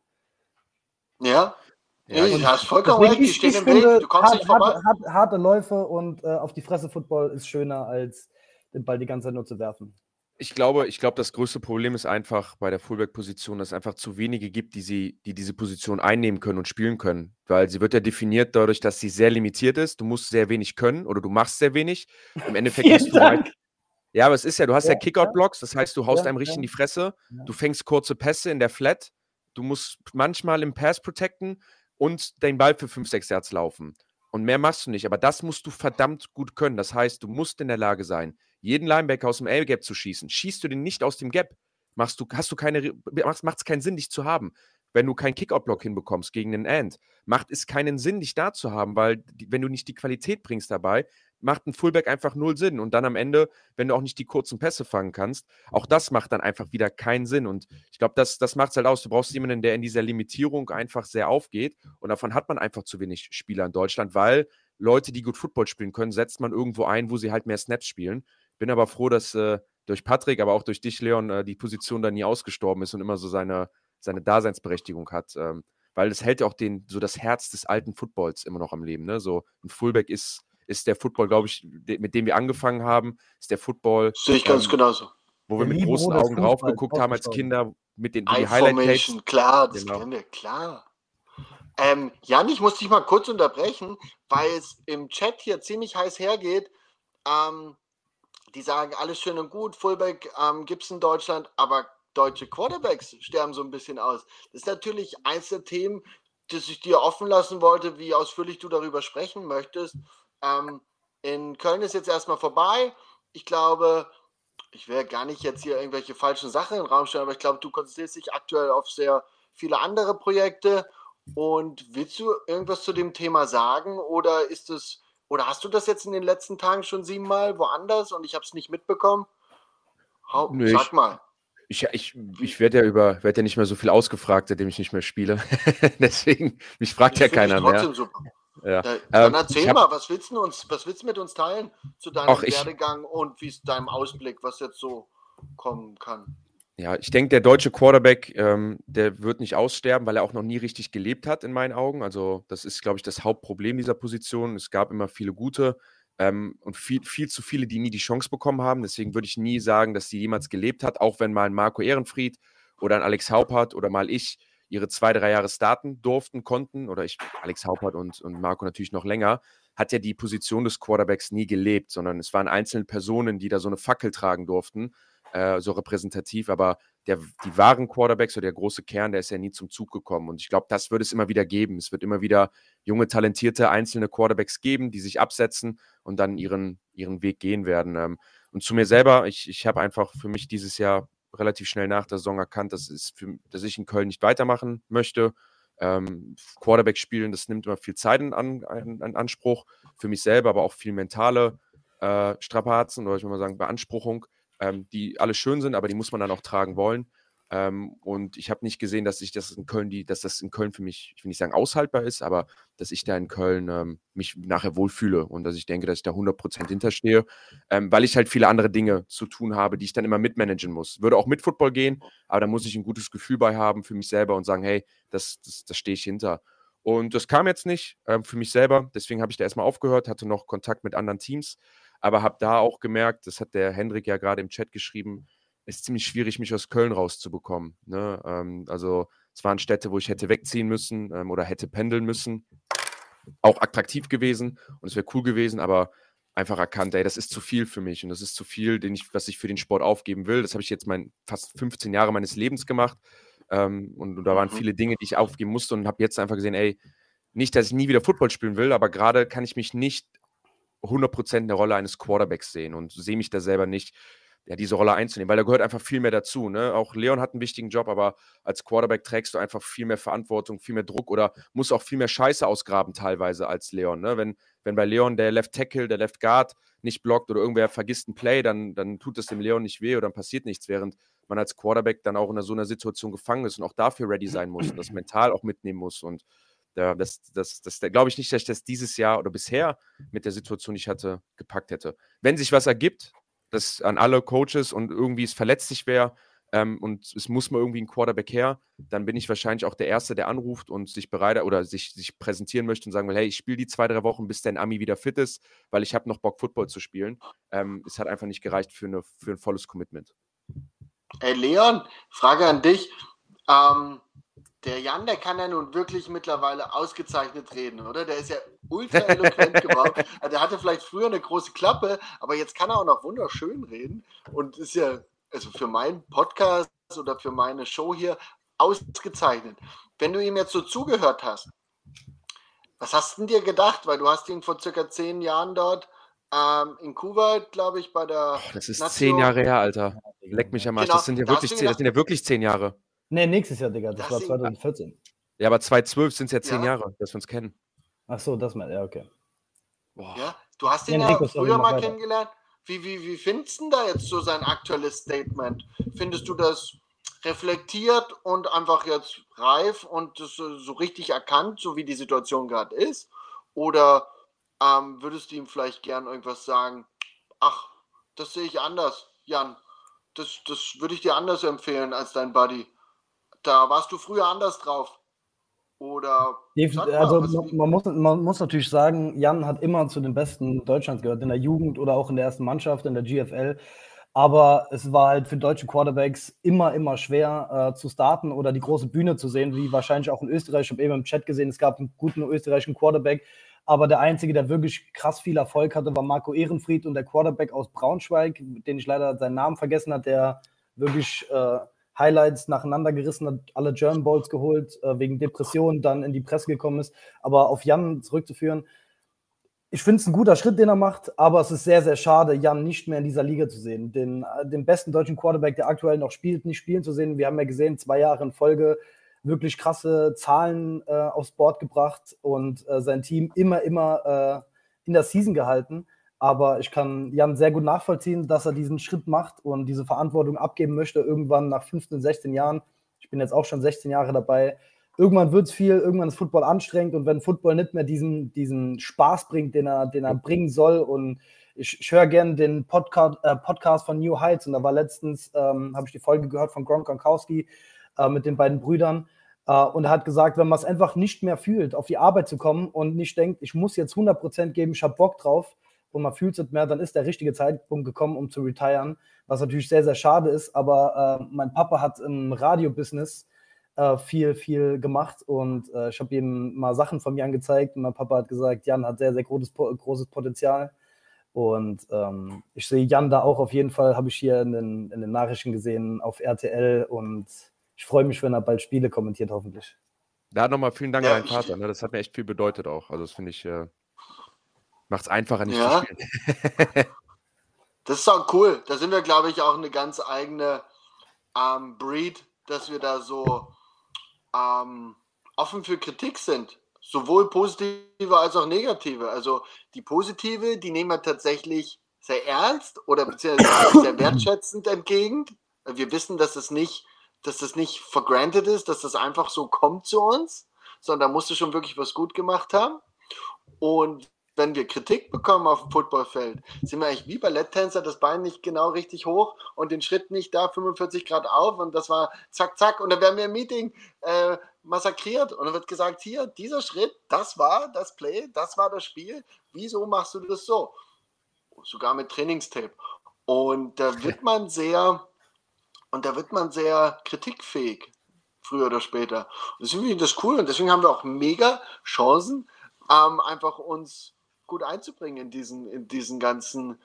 Ja, Ja, du hast vollkommen recht, die stehen im Weg, du kommst nicht vorbei. Harte Läufe und auf die Fresse Football ist schöner, als den Ball die ganze Zeit nur zu werfen. Ich glaube, das größte Problem ist einfach bei der Fullback-Position, dass es einfach zu wenige gibt, die diese Position einnehmen können und spielen können. Weil sie wird ja definiert dadurch, dass sie sehr limitiert ist. Du musst sehr wenig können oder du machst sehr wenig. Im Endeffekt bist du weit. Ja, aber es ist ja, du hast ja Kickout-Blocks, das heißt, du haust einem richtig in die Fresse, du fängst kurze Pässe in der Flat, du musst manchmal im Pass protecten und den Ball für 5, 6 Yards laufen. Und mehr machst du nicht, aber das musst du verdammt gut können. Das heißt, du musst in der Lage sein, jeden Linebacker aus dem A-Gap zu schießen. Schießt du den nicht aus dem Gap, macht es keinen Sinn, dich zu haben. Wenn du keinen Kickout-Block hinbekommst gegen einen End, macht es keinen Sinn, dich da zu haben, weil wenn du nicht die Qualität bringst dabei, macht ein Fullback einfach 0 Sinn. Und dann am Ende, wenn du auch nicht die kurzen Pässe fangen kannst, auch das macht dann einfach wieder keinen Sinn. Und ich glaube, das macht es halt aus. Du brauchst jemanden, der in dieser Limitierung einfach sehr aufgeht. Und davon hat man einfach zu wenig Spieler in Deutschland, weil Leute, die gut Football spielen können, setzt man irgendwo ein, wo sie halt mehr Snaps spielen. Bin aber froh, dass durch Patrick, aber auch durch dich, Leon, die Position da nie ausgestorben ist und immer so seine Daseinsberechtigung hat. Weil es hält auch so das Herz des alten Footballs immer noch am Leben. Ne? So ein Fullback ist der Football, glaube ich, mit dem wir angefangen haben, ist der Football. Sehe ich ganz genauso. Wo wir mit großen Augen drauf geguckt haben als Kinder, mit den Highlight-Tapes. Klar, das Genau. kennen wir, klar. Jan, ich muss dich mal kurz unterbrechen, weil es im Chat hier ziemlich heiß hergeht. Die sagen, alles schön und gut, Fullback gibt es in Deutschland, aber deutsche Quarterbacks sterben so ein bisschen aus. Das ist natürlich eins der Themen, das ich dir offen lassen wollte, wie ausführlich du darüber sprechen möchtest. In Köln ist jetzt erstmal vorbei. Ich glaube, ich will gar nicht jetzt hier irgendwelche falschen Sachen in den Raum stellen, aber ich glaube, du konzentrierst dich aktuell auf sehr viele andere Projekte. Und willst du irgendwas zu dem Thema sagen oder hast du das jetzt in den letzten Tagen schon 7-mal woanders und ich habe es nicht mitbekommen? Nö, Sag mal. Ich werde ja nicht mehr so viel ausgefragt, seitdem ich nicht mehr spiele. Deswegen, mich fragt ja keiner mehr. Super. Ja. Dann erzähl ich hab- mal, was willst du mit uns teilen zu deinem Ach, Werdegang und wie es deinem Ausblick, was jetzt so kommen kann? Ja, ich denke, der deutsche Quarterback, der wird nicht aussterben, weil er auch noch nie richtig gelebt hat, in meinen Augen. Also, das ist, glaube ich, das Hauptproblem dieser Position. Es gab immer viele gute und viel zu viele, die nie die Chance bekommen haben. Deswegen würde ich nie sagen, dass sie jemals gelebt hat, auch wenn mal ein Marco Ehrenfried oder ein Alex Haupert oder mal ich ihre 2, 3 Jahre starten konnten, oder Alex Haupert und Marco natürlich noch länger, hat ja die Position des Quarterbacks nie gelebt, sondern es waren einzelne Personen, die da so eine Fackel tragen durften, so repräsentativ, aber die wahren Quarterbacks oder der große Kern, der ist ja nie zum Zug gekommen. Und ich glaube, das wird es immer wieder geben. Es wird immer wieder junge, talentierte, einzelne Quarterbacks geben, die sich absetzen und dann ihren Weg gehen werden. Und zu mir selber, ich habe einfach für mich dieses Jahr relativ schnell nach der Saison erkannt, dass ich in Köln nicht weitermachen möchte. Quarterback spielen, das nimmt immer viel Zeit in Anspruch, für mich selber, aber auch viel mentale Strapazen oder ich will mal sagen Beanspruchung, die alle schön sind, aber die muss man dann auch tragen wollen. Und ich habe nicht gesehen, dass das in Köln für mich, ich will nicht sagen aushaltbar ist, aber dass ich da in Köln mich nachher wohlfühle und dass ich denke, dass ich da 100% hinterstehe, weil ich halt viele andere Dinge zu tun habe, die ich dann immer mitmanagen muss. Würde auch mit Football gehen, aber da muss ich ein gutes Gefühl bei haben für mich selber und sagen, hey, das stehe ich hinter. Und das kam jetzt nicht für mich selber, deswegen habe ich da erstmal aufgehört, hatte noch Kontakt mit anderen Teams, aber habe da auch gemerkt, das hat der Hendrik ja gerade im Chat geschrieben, es ist ziemlich schwierig, mich aus Köln rauszubekommen. Ne? Also es waren Städte, wo ich hätte wegziehen müssen oder hätte pendeln müssen. Auch attraktiv gewesen und es wäre cool gewesen, aber einfach erkannt, ey, das ist zu viel für mich und das ist zu viel, was ich für den Sport aufgeben will. Das habe ich jetzt fast 15 Jahre meines Lebens gemacht und da waren viele Dinge, die ich aufgeben musste und habe jetzt einfach gesehen, ey, nicht, dass ich nie wieder Football spielen will, aber gerade kann ich mich nicht 100% in der Rolle eines Quarterbacks sehen und sehe mich da selber nicht, ja, diese Rolle einzunehmen, weil da gehört einfach viel mehr dazu. Ne? Auch Leon hat einen wichtigen Job, aber als Quarterback trägst du einfach viel mehr Verantwortung, viel mehr Druck oder musst auch viel mehr Scheiße ausgraben teilweise als Leon. Ne? Wenn bei Leon der Left Tackle, der Left Guard nicht blockt oder irgendwer vergisst ein Play, dann tut es dem Leon nicht weh oder dann passiert nichts, während man als Quarterback dann auch in so einer Situation gefangen ist und auch dafür ready sein muss und das mental auch mitnehmen muss und das glaube ich nicht, dass ich das dieses Jahr oder bisher mit der Situation, die ich hatte, gepackt hätte. Wenn sich was ergibt, das an alle Coaches und irgendwie es verletzlich wäre und es muss mal irgendwie ein Quarterback her, dann bin ich wahrscheinlich auch der Erste, der anruft und sich bereit oder sich präsentieren möchte und sagen will, hey, ich spiele die 2, 3 Wochen, bis dein Ami wieder fit ist, weil ich habe noch Bock, Football zu spielen. Es hat einfach nicht gereicht für ein volles Commitment. Ey, Leon, Frage an dich. Der Jan, der kann ja nun wirklich mittlerweile ausgezeichnet reden, oder? Der ist ja ultra eloquent geworden. Also der hatte vielleicht früher eine große Klappe, aber jetzt kann er auch noch wunderschön reden und ist ja, also für meinen Podcast oder für meine Show hier ausgezeichnet. Wenn du ihm jetzt so zugehört hast, was hast du denn dir gedacht? Weil du hast ihn vor circa 10 Jahren dort in Kuwait, glaube ich, bei der Das ist 10 Jahre her, Alter. Leck mich am Arsch. Genau, Das sind ja wirklich 10 Jahre. Nee, nächstes Jahr, Digga. Das war Das- 2014. Ja, aber 2012 sind es ja 10 Ja. Jahre, dass wir uns kennen. Ach so, das mal, ja, okay. Boah. Ja, du hast ihn Ja, ja Nico, sorry, früher mach mal weiter. kennengelernt. Wie findest du denn da jetzt so sein aktuelles Statement? Findest du das reflektiert und einfach jetzt reif und das so richtig erkannt, so wie die Situation gerade ist? Oder würdest du ihm vielleicht gern irgendwas sagen? Ach, das sehe ich anders, Jan. Das würde ich dir anders empfehlen als dein Buddy. Da warst du früher anders drauf. Oder sag mal, Also was- man muss natürlich sagen, Jan hat immer zu den Besten Deutschlands gehört, in der Jugend oder auch in der ersten Mannschaft, in der GFL. Aber es war halt für deutsche Quarterbacks immer schwer zu starten oder die große Bühne zu sehen, wie wahrscheinlich auch in Österreich. Ich habe eben im Chat gesehen, es gab einen guten österreichischen Quarterback, aber der Einzige, der wirklich krass viel Erfolg hatte, war Marco Ehrenfried und der Quarterback aus Braunschweig, den ich leider seinen Namen vergessen habe, der wirklich Highlights nacheinander gerissen hat, alle German Bowls geholt, wegen Depressionen dann in die Presse gekommen ist. Aber auf Jan zurückzuführen, ich finde es ein guter Schritt, den er macht, aber es ist sehr schade, Jan nicht mehr in dieser Liga zu sehen. Den besten deutschen Quarterback, der aktuell noch spielt, nicht spielen zu sehen. Wir haben ja gesehen, 2 Jahre in Folge wirklich krasse Zahlen aufs Board gebracht und sein Team immer in der Season gehalten. Aber ich kann Jan sehr gut nachvollziehen, dass er diesen Schritt macht und diese Verantwortung abgeben möchte, irgendwann nach 15, 16 Jahren. Ich bin jetzt auch schon 16 Jahre dabei. irgendwann wird es viel, irgendwann ist Football anstrengend und wenn Football nicht mehr diesen Spaß bringt, den er bringen soll und ich höre gerne den Podcast von New Heights und da war letztens, habe ich die Folge gehört von Gronkowski mit den beiden Brüdern und er hat gesagt, wenn man es einfach nicht mehr fühlt, auf die Arbeit zu kommen und nicht denkt, ich muss jetzt 100% geben, ich habe Bock drauf und man fühlt es nicht mehr, dann ist der richtige Zeitpunkt gekommen, um zu retiren, was natürlich sehr, sehr schade ist, aber mein Papa hat im Radio-Business viel gemacht und ich habe ihm mal Sachen von mir angezeigt und mein Papa hat gesagt, Jan hat sehr, sehr großes Potenzial und ich sehe Jan da auch auf jeden Fall, habe ich hier in den Nachrichten gesehen auf RTL und ich freue mich, wenn er bald Spiele kommentiert, hoffentlich. Da nochmal vielen Dank an deinen Vater, ne? Das hat mir echt viel bedeutet auch, also das finde ich, macht es einfacher, nicht zu spielen. Das ist auch cool, da sind wir, glaube ich, auch eine ganz eigene Breed, dass wir da so offen für Kritik sind. Sowohl positive als auch negative. Also die positive, die nehmen wir tatsächlich sehr ernst oder beziehungsweise sehr wertschätzend entgegen. Wir wissen, dass das nicht for granted ist, dass das einfach so kommt zu uns, sondern da musst du schon wirklich was gut gemacht haben. Und wenn wir Kritik bekommen auf dem Footballfeld, sind wir eigentlich wie Balletttänzer, das Bein nicht genau richtig hoch und den Schritt nicht da 45 Grad auf und das war zack, zack und dann werden wir im Meeting massakriert und dann wird gesagt, hier, dieser Schritt, das war das Play, das war das Spiel, wieso machst du das so? Sogar mit Trainingstape. Und da wird man sehr kritikfähig, früher oder später. Und deswegen finde ich das cool und deswegen haben wir auch mega Chancen, einfach uns gut einzubringen in diesen ganzen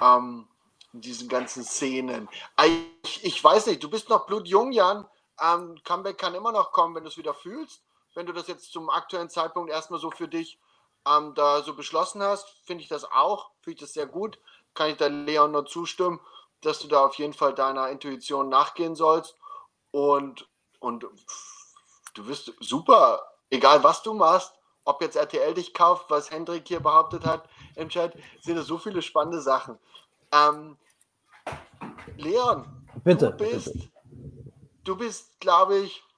Szenen. Ich weiß nicht, du bist noch blutjung, Jan. Comeback kann immer noch kommen, wenn du es wieder fühlst. Wenn du das jetzt zum aktuellen Zeitpunkt erstmal so für dich da so beschlossen hast, finde ich das sehr gut. Kann ich da Leon nur zustimmen, dass du da auf jeden Fall deiner Intuition nachgehen sollst. Und du wirst super, egal was du machst, ob jetzt RTL dich kauft, was Hendrik hier behauptet hat im Chat, sind es so viele spannende Sachen. Leon, bitte, du bist, glaube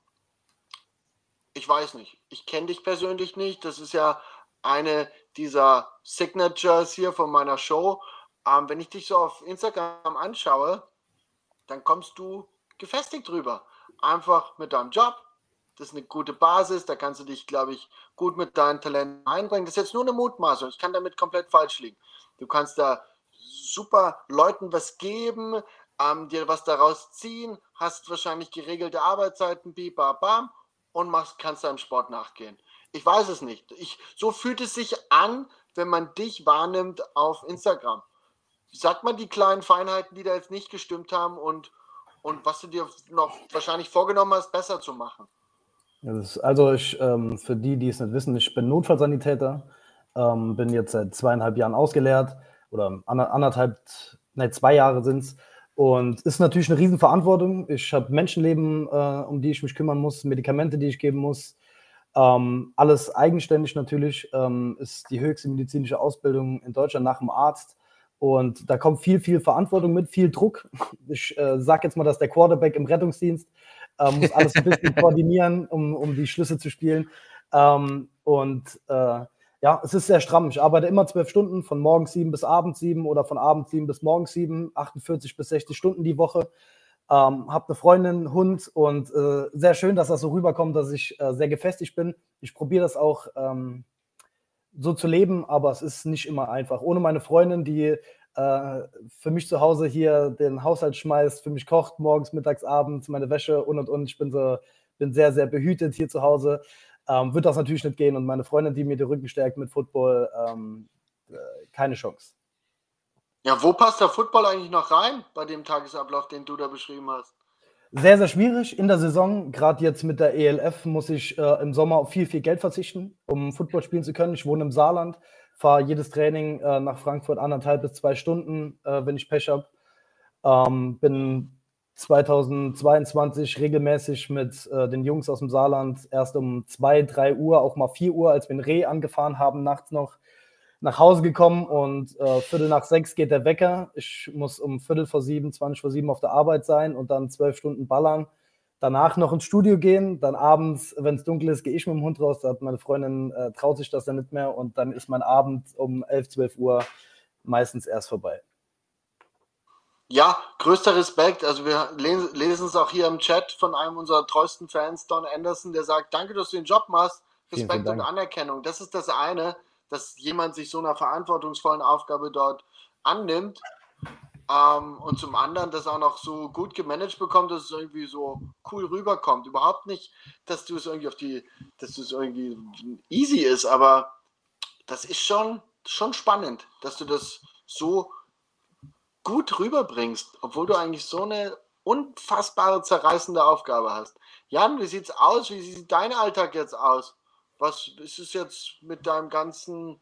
ich weiß nicht, ich kenne dich persönlich nicht, das ist ja eine dieser Signatures hier von meiner Show. Wenn ich dich so auf Instagram anschaue, dann kommst du gefestigt drüber. Einfach mit deinem Job. Das ist eine gute Basis, da kannst du dich, glaube ich, gut mit deinen Talenten einbringen. Das ist jetzt nur eine Mutmaßung, ich kann damit komplett falsch liegen. Du kannst da super Leuten was geben, dir was daraus ziehen, hast wahrscheinlich geregelte Arbeitszeiten, bam, und kannst deinem Sport nachgehen. Ich weiß es nicht. So fühlt es sich an, wenn man dich wahrnimmt auf Instagram. Sag mal die kleinen Feinheiten, die da jetzt nicht gestimmt haben und was du dir noch wahrscheinlich vorgenommen hast, besser zu machen. Also für die es nicht wissen, ich bin Notfallsanitäter, bin jetzt seit 2,5 Jahren ausgelehrt oder 2 Jahre sind es und ist natürlich eine Riesenverantwortung. Ich habe Menschenleben, um die ich mich kümmern muss, Medikamente, die ich geben muss, alles eigenständig natürlich, ist die höchste medizinische Ausbildung in Deutschland nach dem Arzt und da kommt viel Verantwortung mit, viel Druck. Ich sage jetzt mal, dass der Quarterback im Rettungsdienst muss alles ein bisschen koordinieren, um die Schlüsse zu spielen. Ja, es ist sehr stramm. Ich arbeite immer 12 Stunden, von morgens 7 bis abends 7 oder von abends 7 bis morgens 7, 48 bis 60 Stunden die Woche. Habe eine Freundin, einen Hund und sehr schön, dass das so rüberkommt, dass ich sehr gefestigt bin. Ich probiere das auch so zu leben, aber es ist nicht immer einfach. Ohne meine Freundin, die für mich zu Hause hier den Haushalt schmeißt, für mich kocht, morgens, mittags, abends, meine Wäsche und. Ich bin sehr, sehr behütet hier zu Hause. Wird das natürlich nicht gehen und meine Freundin, die mir den Rücken stärkt mit Football, keine Chance. Ja, wo passt der Football eigentlich noch rein bei dem Tagesablauf, den du da beschrieben hast? Sehr, sehr schwierig in der Saison. Gerade jetzt mit der ELF muss ich im Sommer auf viel Geld verzichten, um Football spielen zu können. Ich wohne im Saarland, fahre jedes Training nach Frankfurt 1,5 bis 2 Stunden, wenn ich Pech habe. Bin 2022 regelmäßig mit den Jungs aus dem Saarland erst um 2, 3 Uhr, auch mal 4 Uhr, als wir ein Reh angefahren haben, nachts noch nach Hause gekommen und 5:45 geht der Wecker. Ich muss um 6:45, 7 auf der Arbeit sein und dann 12 Stunden ballern. danach noch ins Studio gehen, dann abends, wenn es dunkel ist, gehe ich mit dem Hund raus, da hat meine Freundin, traut sich das dann nicht mehr und dann ist mein Abend um 11, 12 Uhr meistens erst vorbei. Ja, größter Respekt. Also wir lesen es auch hier im Chat von einem unserer treuesten Fans, Don Anderson, der sagt, danke, dass du den Job machst. Vielen Respekt und Dank. Anerkennung. Das ist das eine, dass jemand sich so einer verantwortungsvollen Aufgabe dort annimmt und zum anderen das auch noch so gut gemanagt bekommt, dass es irgendwie so cool rüberkommt. Überhaupt nicht, dass du es irgendwie dass es irgendwie easy ist, aber das ist schon spannend, dass du das so gut rüberbringst, obwohl du eigentlich so eine unfassbare, zerreißende Aufgabe hast. Jan, wie sieht's aus? Wie sieht dein Alltag jetzt aus? Was ist es jetzt mit deinem ganzen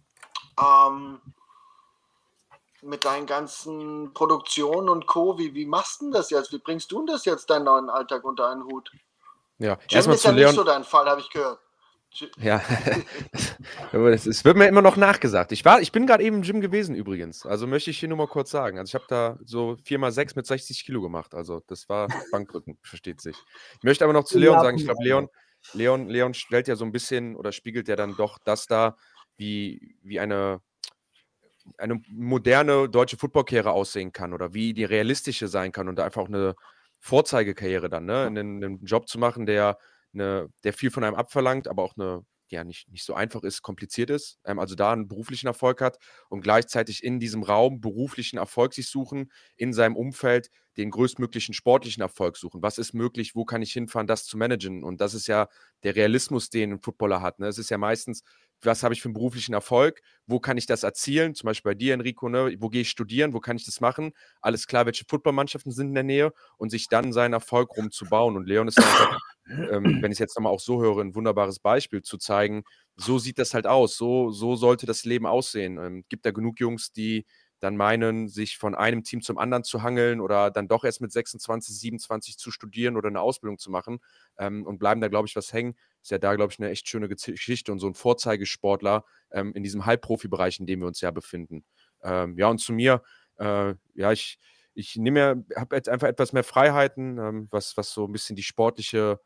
mit deinen ganzen Produktionen und Co. Wie machst du denn das jetzt? Wie bringst du denn das jetzt, deinen neuen Alltag unter einen Hut? Ja, Jim erstmal ist zu ja Leon. nicht so dein Fall, habe ich gehört. Ja, es wird mir immer noch nachgesagt. Ich bin gerade eben im Gym gewesen übrigens. Also möchte ich hier nur mal kurz sagen. Also ich habe da so 4x6 mit 60 Kilo gemacht. Also das war Bankdrücken, versteht sich. Ich möchte aber noch zu Leon sagen, ich glaube, Leon stellt ja so ein bisschen oder spiegelt ja dann doch das dar, wie eine moderne deutsche Footballkarriere aussehen kann oder wie die realistische sein kann und da einfach auch eine Vorzeigekarriere dann, ne? Einen Job zu machen, der viel von einem abverlangt, aber auch nicht so einfach ist, kompliziert ist, also da einen beruflichen Erfolg hat und gleichzeitig in diesem Raum beruflichen Erfolg sich suchen, in seinem Umfeld den größtmöglichen sportlichen Erfolg suchen. Was ist möglich, wo kann ich hinfahren, das zu managen? Und das ist ja der Realismus, den ein Footballer hat, ne? Es ist ja meistens, was habe ich für einen beruflichen Erfolg, wo kann ich das erzielen, zum Beispiel bei dir, Enrico, ne? Wo gehe ich studieren, wo kann ich das machen? Alles klar, welche Footballmannschaften sind in der Nähe und sich dann seinen Erfolg rumzubauen. Und Leon ist einfach, wenn ich es jetzt nochmal auch so höre, ein wunderbares Beispiel zu zeigen, so sieht das halt aus, so sollte das Leben aussehen. Gibt da genug Jungs, die dann meinen, sich von einem Team zum anderen zu hangeln oder dann doch erst mit 26, 27 zu studieren oder eine Ausbildung zu machen und bleiben da, glaube ich, was hängen. Ist ja da, glaube ich, eine echt schöne Geschichte und so ein Vorzeigesportler in diesem Halbprofi-Bereich, in dem wir uns ja befinden. Ja, und zu mir, ich habe jetzt einfach etwas mehr Freiheiten, was so ein bisschen die sportliche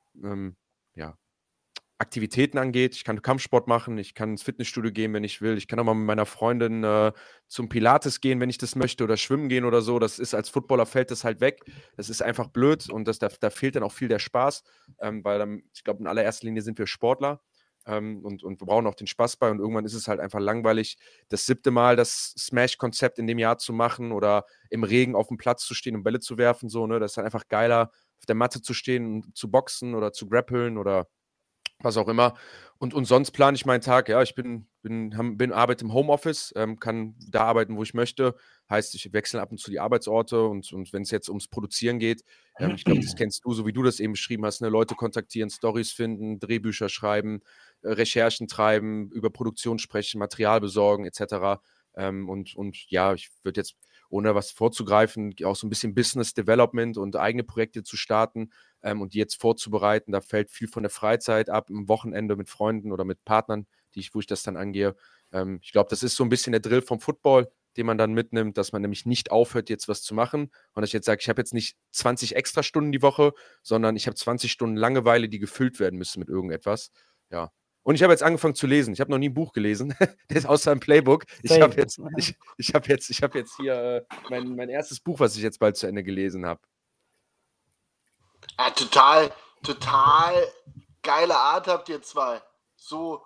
Aktivitäten angeht. Ich kann Kampfsport machen, ich kann ins Fitnessstudio gehen, wenn ich will. Ich kann auch mal mit meiner Freundin zum Pilates gehen, wenn ich das möchte, oder schwimmen gehen oder so. Das ist als Footballer fällt das halt weg. Das ist einfach blöd und da fehlt dann auch viel der Spaß, weil dann, ich glaube, in allererster Linie sind wir Sportler und wir brauchen auch den Spaß bei und irgendwann ist es halt einfach langweilig, das 7. Mal das Smash-Konzept in dem Jahr zu machen oder im Regen auf dem Platz zu stehen und Bälle zu werfen. So, ne? Das ist dann einfach geiler, auf der Matte zu stehen und zu boxen oder zu grappeln oder was auch immer. Und sonst plane ich meinen Tag. Ja, ich arbeite im Homeoffice, kann da arbeiten, wo ich möchte. Heißt, ich wechsle ab und zu die Arbeitsorte und wenn es jetzt ums Produzieren geht, ich glaube, das kennst du, so wie du das eben beschrieben hast, ne? Leute kontaktieren, Storys finden, Drehbücher schreiben, Recherchen treiben, über Produktion sprechen, Material besorgen, etc. Und ja, ich würde jetzt, ohne was vorzugreifen, auch so ein bisschen Business Development und eigene Projekte zu starten und die jetzt vorzubereiten. Da fällt viel von der Freizeit ab, am Wochenende mit Freunden oder mit Partnern, wo ich das dann angehe. Ich glaube, das ist so ein bisschen der Drill vom Football, den man dann mitnimmt, dass man nämlich nicht aufhört, jetzt was zu machen. Und ich jetzt sage, ich habe jetzt nicht 20 extra Stunden die Woche, sondern ich habe 20 Stunden Langeweile, die gefüllt werden müssen mit irgendetwas. Ja. Und ich habe jetzt angefangen zu lesen. Ich habe noch nie ein Buch gelesen, das ist außer ein Playbook. Ich habe jetzt hier mein erstes Buch, was ich jetzt bald zu Ende gelesen habe. Ja, total geile Art habt ihr zwei. So,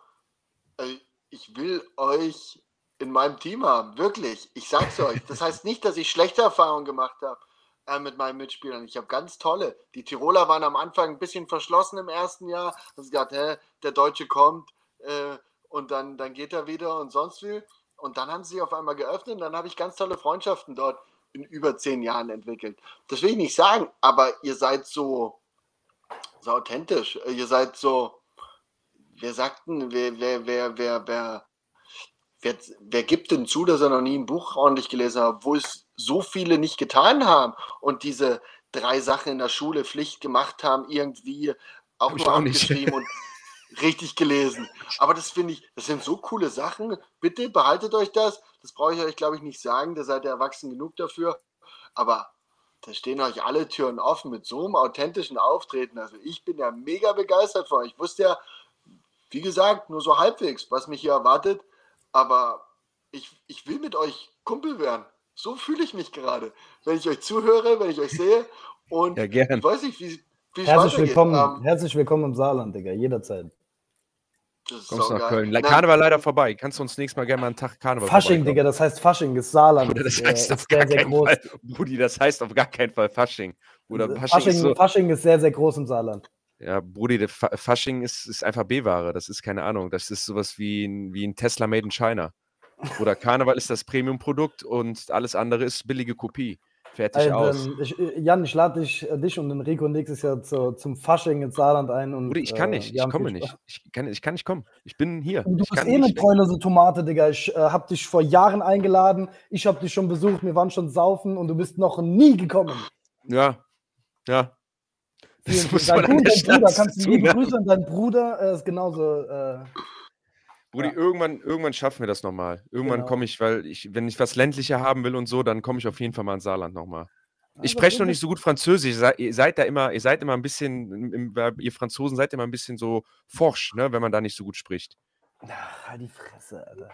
ich will euch in meinem Team haben, wirklich. Ich sag's euch. Das heißt nicht, dass ich schlechte Erfahrungen gemacht habe mit meinen Mitspielern. Ich habe ganz tolle. Die Tiroler waren am Anfang ein bisschen verschlossen im ersten Jahr. Da sie gesagt, der Deutsche kommt und dann geht er wieder und sonst viel. Und dann haben sie sich auf einmal geöffnet und dann habe ich ganz tolle Freundschaften dort in über 10 Jahren entwickelt. Das will ich nicht sagen, aber ihr seid so authentisch. Ihr seid so, wer gibt denn zu, dass er noch nie ein Buch ordentlich gelesen hat, wo es so viele nicht getan haben und diese 3 Sachen in der Schule Pflicht gemacht haben, irgendwie auch nur abgeschrieben und richtig gelesen. Aber das finde ich, das sind so coole Sachen. Bitte behaltet euch das. Das brauche ich euch, glaube ich, nicht sagen. Da seid ihr erwachsen genug dafür. Aber da stehen euch alle Türen offen mit so einem authentischen Auftreten. Also ich bin ja mega begeistert von euch. Ich wusste ja, wie gesagt, nur so halbwegs, was mich hier erwartet. Aber ich will mit euch Kumpel werden. So fühle ich mich gerade, wenn ich euch zuhöre, wenn ich euch sehe. Und Ja, gern. ich weiß nicht, wie es Herzlich weitergeht. herzlich willkommen im Saarland, Digga, jederzeit. Das ist Kommst nach saugeil. Köln. Na, Karneval leider vorbei. Kannst du uns nächstes Mal gerne mal einen Tag Karneval Fasching, vorbeikommen? Digga, das heißt Fasching, ist Saarland. Bruder, das ist, heißt auf ist gar sehr, sehr keinen groß. Fall. Brudi, das heißt auf gar keinen Fall Fasching. Bruder, Fasching ist Fasching, so. Fasching ist sehr, sehr groß im Saarland. Ja, Brudi, Fasching ist einfach B-Ware. Das ist keine Ahnung. Das ist sowas wie ein Tesla made in China. Oder Karneval ist das Premium-Produkt und alles andere ist billige Kopie. Fertig aus. Jan, ich lade dich und den Rico nächstes Jahr zum Fasching ins Saarland ein. Und, Brudi, ich kann nicht. wir Ich haben komme viel nicht. Spaß. Ich kann nicht kommen. Ich bin hier. Du Ich bist kann eh eine nicht. treulose Tomate, Digga. Ich hab dich vor Jahren eingeladen. Ich hab dich schon besucht. Wir waren schon saufen und du bist noch nie gekommen. Ja. Ja. Das muss Dein man an der Bruder, Stelle kannst du tun, liebe ne? Grüße an deinen Bruder. Ist genauso. Brudi, Ja. irgendwann schaffen wir das nochmal. Irgendwann Genau. komme ich, wenn ich was ländlicher haben will und so, dann komme ich auf jeden Fall mal ins Saarland nochmal. Ich das spreche ist noch nicht so gut Französisch. Ihr seid immer ein bisschen, ihr Franzosen seid immer ein bisschen so forsch, ne, wenn man da nicht so gut spricht. Ach, halt die Fresse, Alter.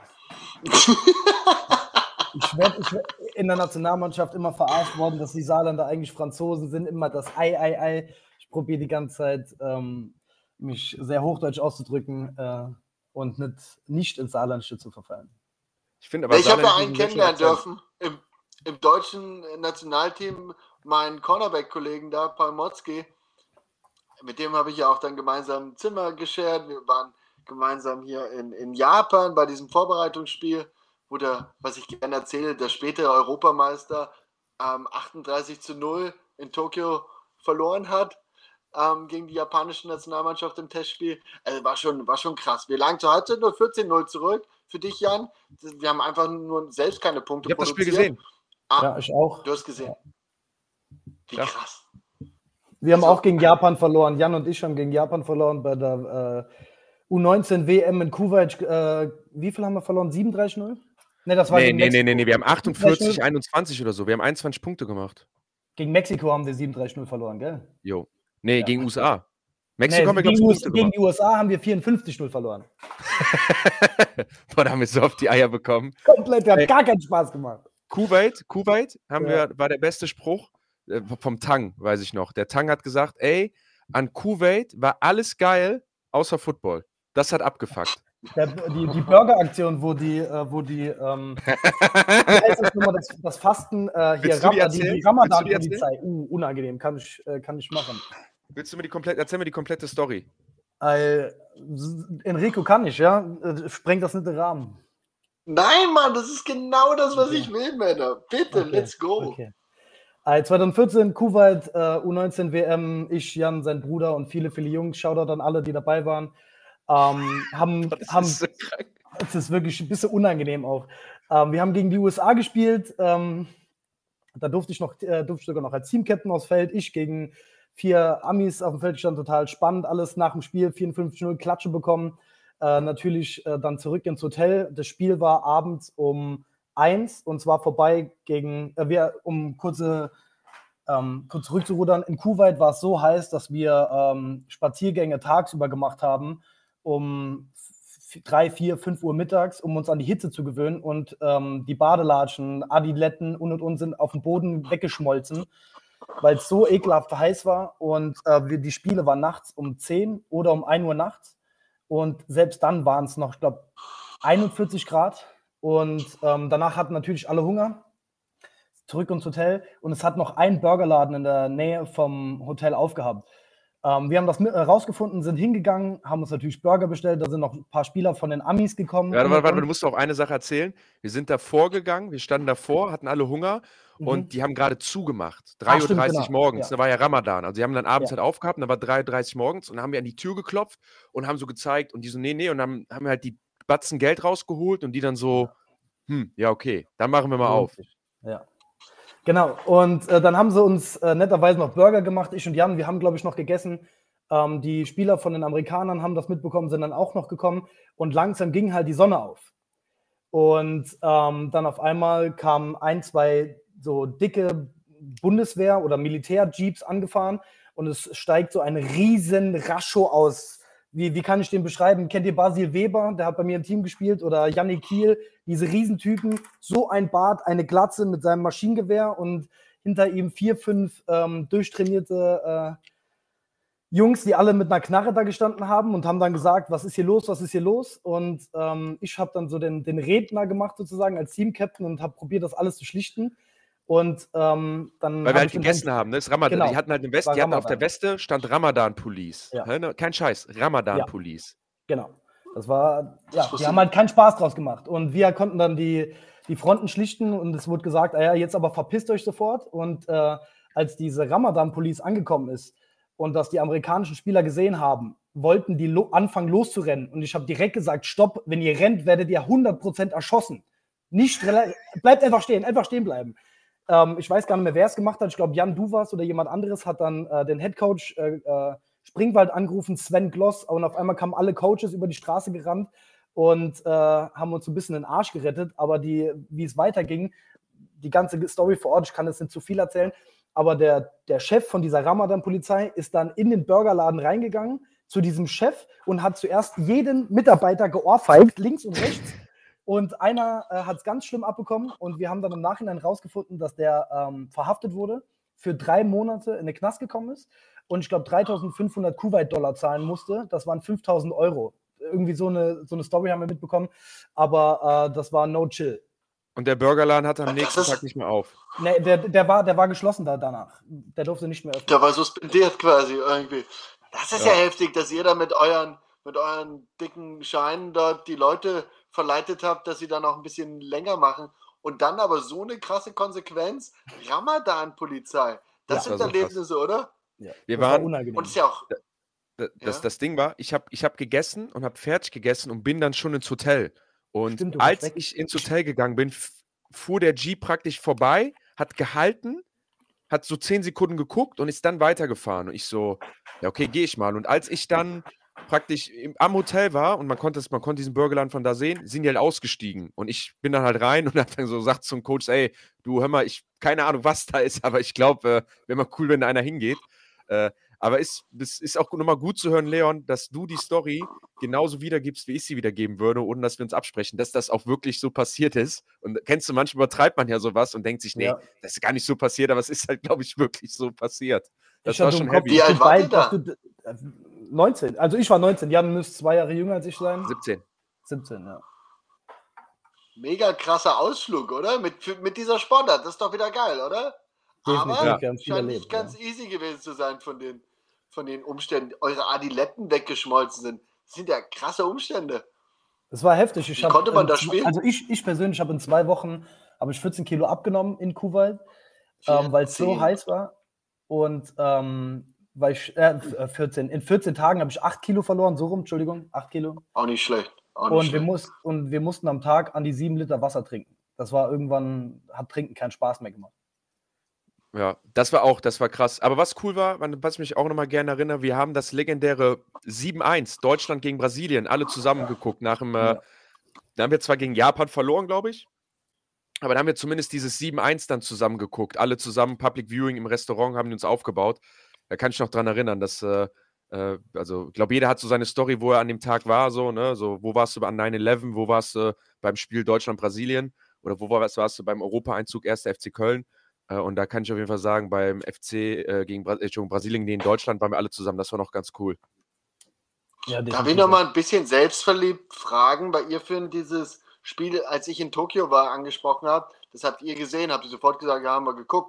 Ich werd in der Nationalmannschaft immer verarscht worden, dass die Saarländer eigentlich Franzosen sind. Immer das Ei. Ich probiere die ganze Zeit, mich sehr hochdeutsch auszudrücken und nicht ins Saarländische zu verfallen. Ich finde aber Ich habe ja Saarland einen ist ein kennenlernen sehr schöner dürfen im deutschen Nationalteam, meinen Cornerback-Kollegen da, Paul Motzki. Mit dem habe ich ja auch dann gemeinsam ein Zimmer geshared. Wir waren gemeinsam hier in Japan bei diesem Vorbereitungsspiel, wo was ich gerne erzähle, der spätere Europameister 38-0 in Tokio verloren hat gegen die japanische Nationalmannschaft im Testspiel. Also war schon krass. Wir lagen zur Halbzeit nur 14-0 zurück. Für dich, Jan. Wir haben einfach nur selbst keine Punkte Ich habe das Spiel produziert. gesehen. Ja, ich auch. Du hast gesehen. Wie Ja. krass. Wir haben So. auch gegen Japan verloren. Jan und ich haben gegen Japan verloren bei der U19 WM in Kuwait. Wie viel haben wir verloren? 37-0? Ne, das war Nee, gegen Mexiko. wir haben 48, 21 oder so. Wir haben 21 Punkte gemacht. Gegen Mexiko haben wir 37-0 verloren, gell? Jo. Nee, Ja. gegen USA. Mexiko haben wir, gegen, glaube ich, Punkte gegen gemacht. die USA haben wir 54-0 verloren. Boah, da haben wir so auf die Eier bekommen. Komplett, hat Ey. gar keinen Spaß gemacht. Kuwait Ja. war der beste Spruch vom Tang, weiß ich noch. Der Tang hat gesagt, ey, an Kuwait war alles geil, außer Football. Das hat abgefuckt. Die Burger-Aktion, wo die wie heißt das nochmal, das Fasten, hier Willst du die erzählen? die Willst du die Ramadan-Polizei. Unangenehm, kann ich machen. Erzähl mir die komplette Story. Enrico kann ich, ja? Sprengt das nicht den Rahmen. Nein, Mann, das ist genau das, was ich will, Männer. Bitte, Okay, let's go. Okay. 2014 Kuwait, U19 WM, ich, Jan, sein Bruder und viele, viele Jungs, Shoutout an alle, die dabei waren, Das ist so krank. es ist wirklich ein bisschen unangenehm auch. Wir haben gegen die USA gespielt, da durfte ich sogar noch als Team-Captain aufs Feld, ich gegen 4 Amis auf dem Feld, stand total spannend, alles nach dem Spiel, 54-0 Klatsche bekommen, natürlich dann zurück ins Hotel. Das Spiel war abends um 1 und zwar vorbei um kurz zurückzurudern. In Kuwait war es so heiß, dass wir Spaziergänge tagsüber gemacht haben, um 3, 4, 5 Uhr mittags, um uns an die Hitze zu gewöhnen und die Badelatschen, Adiletten und sind auf dem Boden weggeschmolzen, weil es so ekelhaft heiß war und die Spiele waren nachts um 10 oder um 1 Uhr nachts und selbst dann waren es noch, ich glaube, 41 Grad und danach hatten natürlich alle Hunger, zurück ins Hotel und es hat noch ein Burgerladen in der Nähe vom Hotel aufgehabt. Wir haben das rausgefunden, sind hingegangen, haben uns natürlich Burger bestellt, da sind noch ein paar Spieler von den Amis gekommen. Ja, warte, du musst auch eine Sache erzählen. Wir sind davor gegangen, wir standen davor, hatten alle Hunger und die haben gerade zugemacht. 3:30 Uhr genau. morgens, Ja. da war ja Ramadan. Also, die haben dann abends Ja. halt aufgehabt und da war 3:30 Uhr morgens und dann haben wir an die Tür geklopft und haben so gezeigt und die so, nee, und dann haben wir halt die Batzen Geld rausgeholt und die dann so, ja, okay, dann machen wir mal auf. Ja. Genau, und dann haben sie uns netterweise noch Burger gemacht, ich und Jan, wir haben, glaube ich, noch gegessen. Die Spieler von den Amerikanern haben das mitbekommen, sind dann auch noch gekommen und langsam ging halt die Sonne auf. Und dann auf einmal kamen 1, 2 so dicke Bundeswehr- oder Militär-Jeeps angefahren und es steigt so ein riesen Rascho aus. Wie kann ich den beschreiben? Kennt ihr Basil Weber? Der hat bei mir im Team gespielt. Oder Yannick Kiel. Diese Riesentypen. So ein Bart, eine Glatze mit seinem Maschinengewehr und hinter ihm 4, 5 durchtrainierte Jungs, die alle mit einer Knarre da gestanden haben und haben dann gesagt, was ist hier los, was ist hier los? Und ich habe dann so den Redner gemacht sozusagen als Team-Captain und habe probiert, das alles zu schlichten. Und dann Weil wir halt gegessen haben, ne? Das Ramadan. Genau. Die hatten halt eine Weste, die hatten auf der Weste stand Ramadan Police. Ja. Ne? Kein Scheiß, Ramadan Ja. Police. Genau. Das war, ja, die haben halt keinen Spaß draus gemacht. Und wir konnten dann die Fronten schlichten und es wurde gesagt, ja, jetzt aber verpisst euch sofort. Und als diese Ramadan Police angekommen ist und das die amerikanischen Spieler gesehen haben, wollten die anfangen loszurennen. Und ich habe direkt gesagt, stopp, wenn ihr rennt, werdet ihr 100% erschossen. Bleibt einfach stehen bleiben. Ich weiß gar nicht mehr, wer es gemacht hat. Ich glaube, Jan Duvas oder jemand anderes hat dann den Headcoach Springwald angerufen, Sven Gloss. Und auf einmal kamen alle Coaches über die Straße gerannt und haben uns so ein bisschen den Arsch gerettet. Aber wie es weiterging, die ganze Story vor Ort, ich kann jetzt nicht zu viel erzählen, aber der Chef von dieser Ramadan-Polizei ist dann in den Burgerladen reingegangen zu diesem Chef und hat zuerst jeden Mitarbeiter geohrfeigt, links und rechts. Und einer hat es ganz schlimm abbekommen und wir haben dann im Nachhinein rausgefunden, dass der verhaftet wurde, für 3 Monate in den Knast gekommen ist und ich glaube 3.500 Kuwait-Dollar zahlen musste. Das waren 5.000 Euro. Irgendwie so eine Story haben wir mitbekommen, aber das war no chill. Und der Burgerladen hatte am nächsten Tag nicht mehr auf. Nee, der war geschlossen danach. Der durfte nicht mehr öffnen. Der war suspendiert quasi irgendwie. Das ist ja heftig, dass ihr da mit euren dicken Scheinen dort die Leute verleitet habt, dass sie dann auch ein bisschen länger machen. Und dann aber so eine krasse Konsequenz. Ramadan-Polizei. Das sind Erlebnisse, oder? Ja, Wir das war waren unangenehm. Und ist ja auch. Das Ding war, ich hab gegessen und habe fertig gegessen und bin dann schon ins Hotel. Und Stimmt, du warst als weg. ich ins Hotel gegangen bin, fuhr der Jeep praktisch vorbei, hat gehalten, hat so 10 Sekunden geguckt und ist dann weitergefahren. Und ich so, ja okay, gehe ich mal. Und als ich dann praktisch am Hotel war und man konnte diesen Burgerladen von da sehen, sind die halt ausgestiegen. Und ich bin dann halt rein und habe dann so gesagt zum Coach, ey, du hör mal, keine Ahnung, was da ist, aber ich glaube, wäre mal cool, wenn da einer hingeht. Aber es ist auch nochmal gut zu hören, Leon, dass du die Story genauso wiedergibst, wie ich sie wiedergeben würde, ohne dass wir uns absprechen, dass das auch wirklich so passiert ist. Und kennst du, manchmal übertreibt man ja sowas und denkt sich, nee, das ist gar nicht so passiert, aber es ist halt, glaube ich, wirklich so passiert. Das war schon heavy. Wie alt wart ihr da? 19. Also ich war 19. Jan müsste 2 Jahre jünger als ich sein. 17, ja. Mega krasser Ausflug, oder? Mit dieser Sportart. Das ist doch wieder geil, oder? Definitiv, Aber ganz viel scheint erlebt, nicht ganz easy gewesen zu sein von den Umständen. Eure Adiletten weggeschmolzen sind. Das sind ja krasse Umstände. Das war heftig. Wie konnte man das spielen? Also ich persönlich habe in 2 Wochen 14 Kilo abgenommen in Kuwait, weil es so heiß war. Und weil ich 14. In 14 Tagen habe ich 8 Kilo verloren, so rum, Entschuldigung, 8 Kilo. Auch nicht schlecht. Wir mussten am Tag an die 7 Liter Wasser trinken. Das war irgendwann, hat Trinken keinen Spaß mehr gemacht. Ja, das war krass. Aber was cool war, was ich mich auch nochmal gerne erinnere, wir haben das legendäre 7-1 Deutschland gegen Brasilien alle zusammen geguckt. Da haben wir zwar gegen Japan verloren, glaube ich, aber da haben wir zumindest dieses 7-1 dann zusammen geguckt. Alle zusammen, Public Viewing im Restaurant, haben die uns aufgebaut. Da kann ich noch dran erinnern, dass, also ich glaube, jeder hat so seine Story, wo er an dem Tag war, so, ne, so, wo warst du an 9/11, wo warst du beim Spiel Deutschland-Brasilien oder wo warst du beim Europaeinzug 1. FC Köln? Und da kann ich auf jeden Fall sagen, beim FC gegen Brasilien gegen Deutschland waren wir alle zusammen. Das war noch ganz cool. Ja, darf ich noch mal ein bisschen selbstverliebt fragen, weil ihr für dieses Spiel, als ich in Tokio war, angesprochen habt, das habt ihr gesehen, habt ihr sofort gesagt, ja, haben wir geguckt.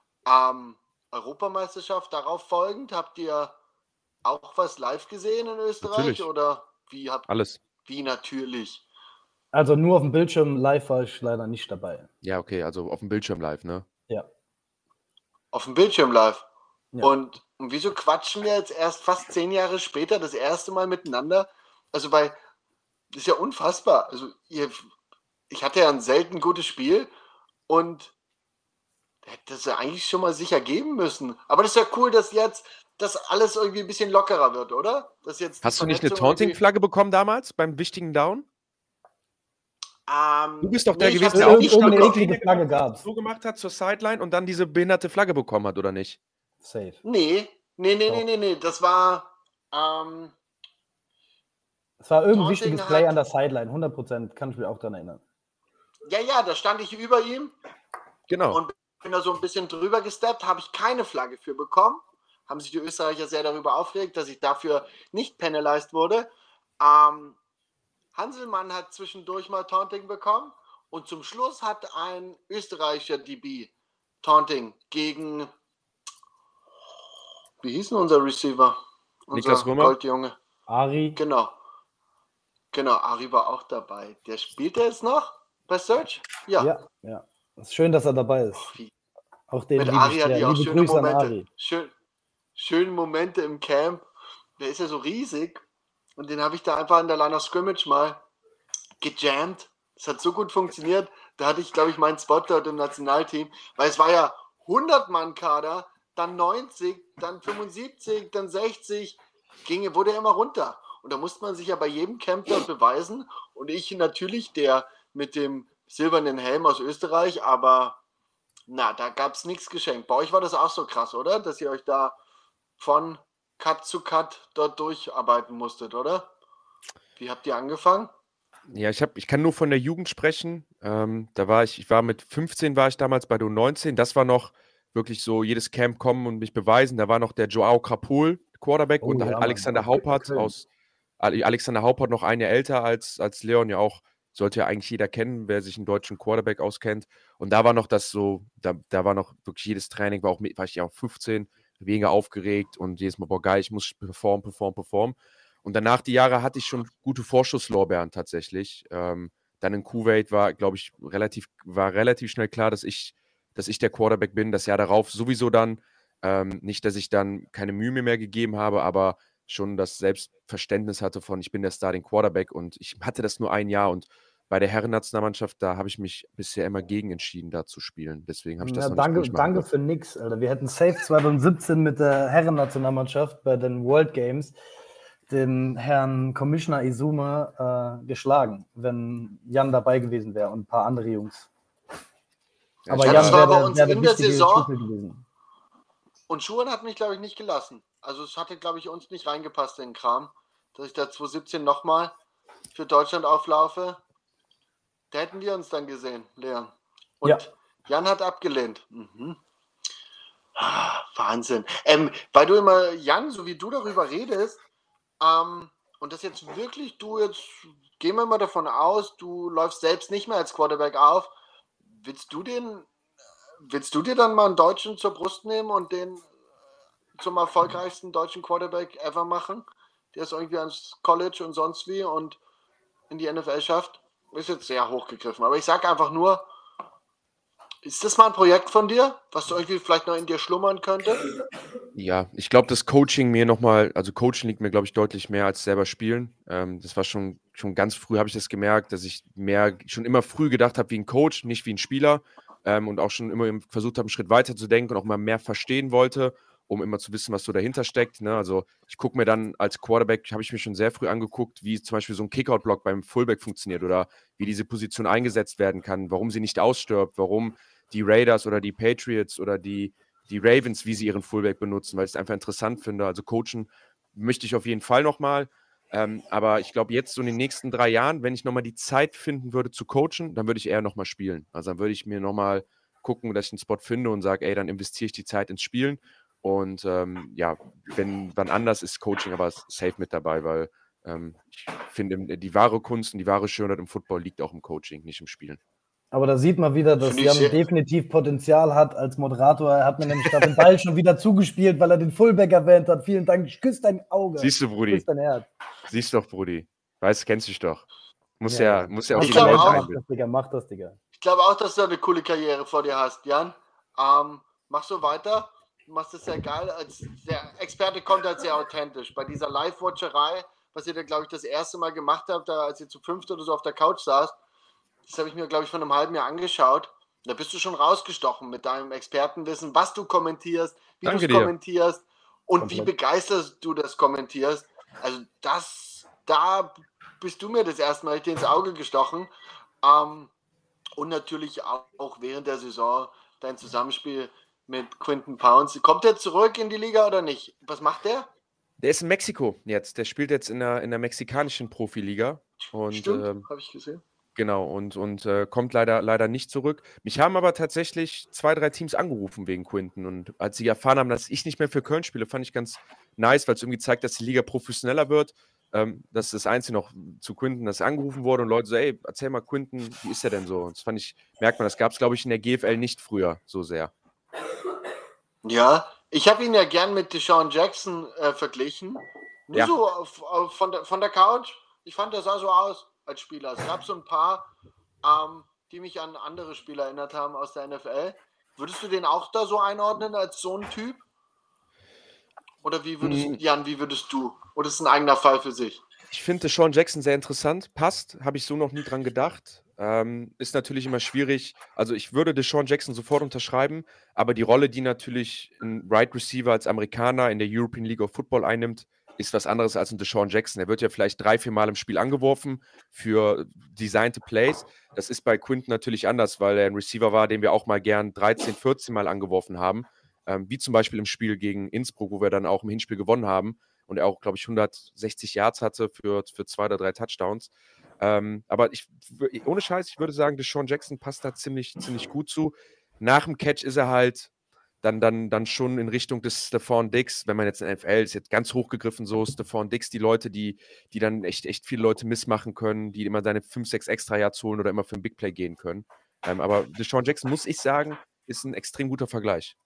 Europameisterschaft darauf folgend, habt ihr auch was live gesehen in Österreich? Natürlich. Oder Alles. Wie natürlich? Also nur auf dem Bildschirm live war ich leider nicht dabei. Ja, okay, also auf dem Bildschirm live, ne? Ja. Auf dem Bildschirm live. Ja. Und wieso quatschen wir jetzt erst fast 10 Jahre später das erste Mal miteinander? Also das ist ja unfassbar. Also ich hatte ja ein selten gutes Spiel und hätte es ja eigentlich schon mal sicher geben müssen. Aber das ist ja cool, dass jetzt das alles irgendwie ein bisschen lockerer wird, oder? Dass jetzt Hast du nicht eine Taunting-Flagge bekommen damals beim wichtigen Down? Du bist doch der ich gewesen, hab's der auch nicht die Irgendeine bekommen. eklige Flagge gab's. so gemacht hat zur Sideline und dann diese behinderte Flagge bekommen hat, oder nicht? Safe. Nee. Das war Es war irgendein Taunting wichtiges Play hat- an der Sideline, 100%, kann ich mich auch daran erinnern. ja, da stand ich über ihm Genau. und bin da so ein bisschen drüber gesteppt, habe ich keine Flagge für bekommen. Haben sich die Österreicher sehr darüber aufgeregt, dass ich dafür nicht penalized wurde. Hanselmann hat zwischendurch mal Taunting bekommen und zum Schluss hat ein österreichischer DB Taunting gegen, wie hieß denn unser Receiver? Niklas Unser Römer? Goldjunge. Ari, Genau, Ari war auch dabei. Der spielt jetzt noch bei Search? ja. Es ist schön, dass er dabei ist. Wie- Auch den Mit liebe Ari ich hatte sehr. ich auch Liebe schöne Grüße an Momente. Ari. Schöne Momente im Camp. Der ist ja so riesig. Und den habe ich da einfach in der Line of Scrimmage mal gejammt. Das hat so gut funktioniert. Da hatte ich, glaube ich, meinen Spot dort im Nationalteam. Weil es war ja 100-Mann-Kader, dann 90, dann 75, dann 60. Wurde immer runter. Und da musste man sich ja bei jedem Camp dort beweisen. Und ich natürlich, der mit dem silbernen Helm aus Österreich, aber da gab es nichts geschenkt. Bei euch war das auch so krass, oder? Dass ihr euch da von Cut zu Cut dort durcharbeiten musstet, oder? Wie habt ihr angefangen? Ja, ich kann nur von der Jugend sprechen. Da war ich war mit 15 war ich damals bei der U19. Das war noch wirklich so, jedes Camp kommen und mich beweisen. Da war noch der Joao Krapol, Quarterback, Oh und ja, halt Mann. Alexander Haupert Alexander Haupert noch ein Jahr älter als Leon, ja auch, sollte ja eigentlich jeder kennen, wer sich einen deutschen Quarterback auskennt. Und da war noch das so, da war noch wirklich jedes Training, war ich ja auch 15, weniger aufgeregt und jedes Mal, boah geil, ich muss performen. Und danach die Jahre hatte ich schon gute Vorschusslorbeeren tatsächlich. Dann in Kuwait war, glaube ich, relativ schnell klar, dass ich der Quarterback bin. Das Jahr darauf sowieso dann. Nicht, dass ich dann keine Mühe mir mehr gegeben habe, aber schon das Selbstverständnis hatte von, ich bin der Starting Quarterback, und ich hatte das nur ein Jahr, und bei der Herrennationalmannschaft, da habe ich mich bisher immer gegen entschieden, da zu spielen. Deswegen habe ich das Ja, noch nicht durchmachen danke können. für nix, Alter. Wir hätten safe 2017 mit der Herrennationalmannschaft bei den World Games den Herrn Commissioner Izuma geschlagen, wenn Jan dabei gewesen wäre und ein paar andere Jungs. Ja, Aber ich Jan das war bei wäre uns der in der wichtige Saison. Schlüssel gewesen. Und Schuhen hat mich, glaube ich, nicht gelassen. Also es hatte, glaube ich, uns nicht reingepasst in den Kram, dass ich da 2017 nochmal für Deutschland auflaufe. Da hätten wir uns dann gesehen, Leon. Und Ja. Jan hat abgelehnt. Wahnsinn. Weil du immer, Jan, so wie du darüber redest, und das jetzt wirklich, gehen wir mal davon aus, du läufst selbst nicht mehr als Quarterback auf. Willst du dir dann mal einen Deutschen zur Brust nehmen und den zum erfolgreichsten deutschen Quarterback ever machen, der es irgendwie ans College und sonst wie und in die NFL schafft? Ist jetzt sehr hochgegriffen, aber ich sage einfach nur, ist das mal ein Projekt von dir, was irgendwie vielleicht noch in dir schlummern könnte? Ja, ich glaube, das Coaching also Coaching liegt mir, glaube ich, deutlich mehr als selber spielen. Das war schon ganz früh, habe ich das gemerkt, dass ich schon immer früh gedacht habe wie ein Coach, nicht wie ein Spieler, und auch schon immer versucht habe, einen Schritt weiter zu denken und auch mal mehr verstehen wollte, um immer zu wissen, was so dahinter steckt. Ne? Also ich gucke mir dann als Quarterback, habe ich mir schon sehr früh angeguckt, wie zum Beispiel so ein Kickout-Block beim Fullback funktioniert oder wie diese Position eingesetzt werden kann, warum sie nicht ausstirbt, warum die Raiders oder die Patriots oder die Ravens, wie sie ihren Fullback benutzen, weil ich es einfach interessant finde. Also coachen möchte ich auf jeden Fall nochmal. Aber ich glaube, jetzt so in den nächsten 3 Jahren, wenn ich nochmal die Zeit finden würde zu coachen, dann würde ich eher nochmal spielen. Also dann würde ich mir nochmal gucken, dass ich einen Spot finde und sage, ey, dann investiere ich die Zeit ins Spielen. Und wenn wann anders ist Coaching aber safe mit dabei, weil ich finde, die wahre Kunst und die wahre Schönheit im Football liegt auch im Coaching, nicht im Spielen. Aber da sieht man wieder, dass Finde ich Jan sehr- definitiv Potenzial hat als Moderator. Er hat mir nämlich gerade den Ball schon wieder zugespielt, weil er den Fullback erwähnt hat. Vielen Dank. Ich küsse dein Auge. Siehst du, Brudi? Küss dein Herz. Siehst doch, Brudi. Weißt, kennst dich doch. Muss Ja, ja auch Ich die glaube Leute auch. einbinden. Mach das, Digga. Ich glaube auch, dass du eine coole Karriere vor dir hast, Jan. Mach so weiter. Du machst es sehr geil. Der Experte kommt halt sehr authentisch. Bei dieser Live-Watcherei, was ihr da, glaube ich, das erste Mal gemacht habt, da, als ihr zu 5 oder so auf der Couch saß, das habe ich mir, glaube ich, vor einem halben Jahr angeschaut. Da bist du schon rausgestochen mit deinem Expertenwissen, was du kommentierst, wie du Danke es dir. kommentierst und wie Komplett. begeistert du das kommentierst. Also da bist du mir das erste Mal richtig ins Auge gestochen. Und natürlich auch während der Saison dein Zusammenspiel mit Quinton Pounce. Kommt der zurück in die Liga oder nicht? Was macht der? Der ist in Mexiko jetzt. Der spielt jetzt in der mexikanischen Profiliga. Und, Stimmt, habe ich gesehen. Genau, und kommt leider nicht zurück. Mich haben aber tatsächlich 2, 3 Teams angerufen wegen Quinton. Und als sie erfahren haben, dass ich nicht mehr für Köln spiele, fand ich ganz nice, weil es irgendwie zeigt, dass die Liga professioneller wird. Das ist das Einzige noch zu Quinton, dass angerufen wurde und Leute so, ey, erzähl mal Quinton, wie ist der denn so? Und das merkt man, das gab es, glaube ich, in der GFL nicht früher so sehr. Ja, ich habe ihn ja gern mit Deshaun Jackson verglichen. Nur Ja. so von der Couch. Ich fand, der sah so aus als Spieler. Es gab so ein paar, die mich an andere Spieler erinnert haben aus der NFL. Würdest du den auch da so einordnen als so ein Typ? Oder wie würdest du? Oder ist es ein eigener Fall für sich? Ich finde Deshaun Jackson sehr interessant. Passt, habe ich so noch nie dran gedacht. Ist natürlich immer schwierig. Also ich würde Deshaun Jackson sofort unterschreiben, aber die Rolle, die natürlich ein Right Receiver als Amerikaner in der European League of Football einnimmt, ist was anderes als ein Deshaun Jackson. Er wird ja vielleicht 3, 4 Mal im Spiel angeworfen für designte Plays. Das ist bei Quinton natürlich anders, weil er ein Receiver war, den wir auch mal gern 13, 14 Mal angeworfen haben. Wie zum Beispiel im Spiel gegen Innsbruck, wo wir dann auch im Hinspiel gewonnen haben und er auch, glaube ich, 160 Yards hatte für 2 oder 3 Touchdowns. Aber ohne Scheiß, ich würde sagen, Deshaun Jackson passt da ziemlich gut zu. Nach dem Catch ist er halt dann schon in Richtung des Stephon Diggs, wenn man jetzt in der NFL ist, jetzt ganz hochgegriffen, so Stephon Diggs, die Leute, die dann echt viele Leute missmachen können, die immer seine 5, 6 extra Yards holen oder immer für ein Big Play gehen können. Aber Deshaun Jackson, muss ich sagen, ist ein extrem guter Vergleich.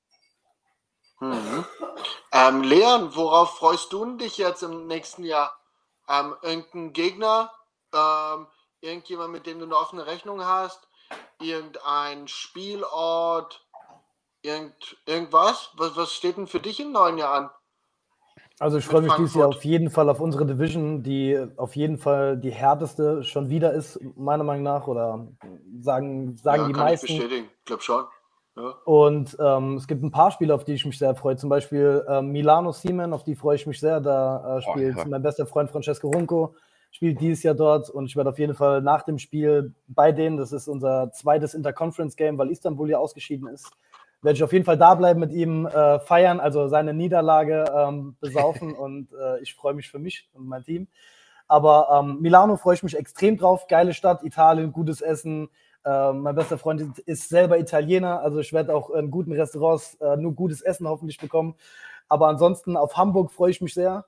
Leon, worauf freust du dich jetzt im nächsten Jahr? Irgendein Gegner? Irgendjemand, mit dem du eine offene Rechnung hast? Irgendein Spielort? Irgendwas? Was steht denn für dich im neuen Jahr an? Also ich freue mich dieses Jahr auf jeden Fall auf unsere Division, die auf jeden Fall die härteste schon wieder ist, meiner Meinung nach, oder sagen die kann meisten. Ich bestätigen, ich glaube schon. Ja. Und es gibt ein paar Spiele, auf die ich mich sehr freue. Zum Beispiel Milano Siemen, auf die freue ich mich sehr. Da spielt mein bester Freund Francesco Runco, spielt dieses Jahr dort. Und ich werde auf jeden Fall nach dem Spiel bei denen, das ist unser zweites Interconference-Game, weil Istanbul ja ausgeschieden ist, werde ich auf jeden Fall da bleiben mit ihm, feiern, also seine Niederlage besaufen. Und ich freue mich für mich und mein Team. Aber Milano freue ich mich extrem drauf. Geile Stadt, Italien, gutes Essen. Mein bester Freund ist selber Italiener, also ich werde auch in guten Restaurants nur gutes Essen hoffentlich bekommen. Aber ansonsten auf Hamburg freue ich mich sehr.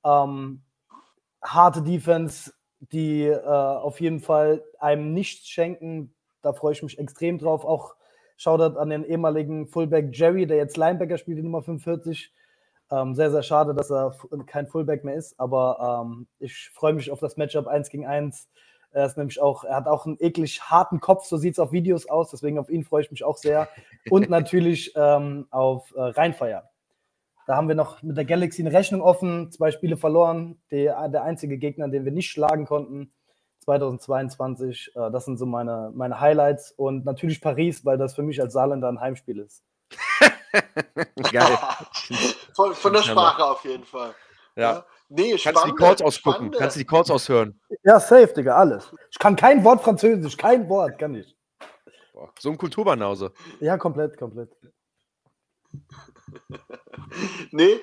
Harte Defense, die auf jeden Fall einem nichts schenken, da freue ich mich extrem drauf. Auch Shoutout an den ehemaligen Fullback Jerry, der jetzt Linebacker spielt, die Nummer 45. Sehr, sehr schade, dass er kein Fullback mehr ist, aber ich freue mich auf das Matchup 1 gegen 1. Er hat auch einen eklig harten Kopf, so sieht es auf Videos aus, deswegen auf ihn freue ich mich auch sehr. Und natürlich auf Rheinfeier. Da haben wir noch mit der Galaxy eine Rechnung offen, 2 Spiele verloren, der einzige Gegner, den wir nicht schlagen konnten, 2022. Das sind so meine Highlights und natürlich Paris, weil das für mich als Saarländer ein Heimspiel ist. Geil. Von der Sprache auf jeden Fall. Ja. Nee, Kannst du die Calls ausgucken? Kannst du die Calls aushören? Ja, safe, Digga, alles. Ich kann kein Wort Französisch, kein Wort, kann ich. Boah, so ein Kulturbanause. Ja, komplett. Nee,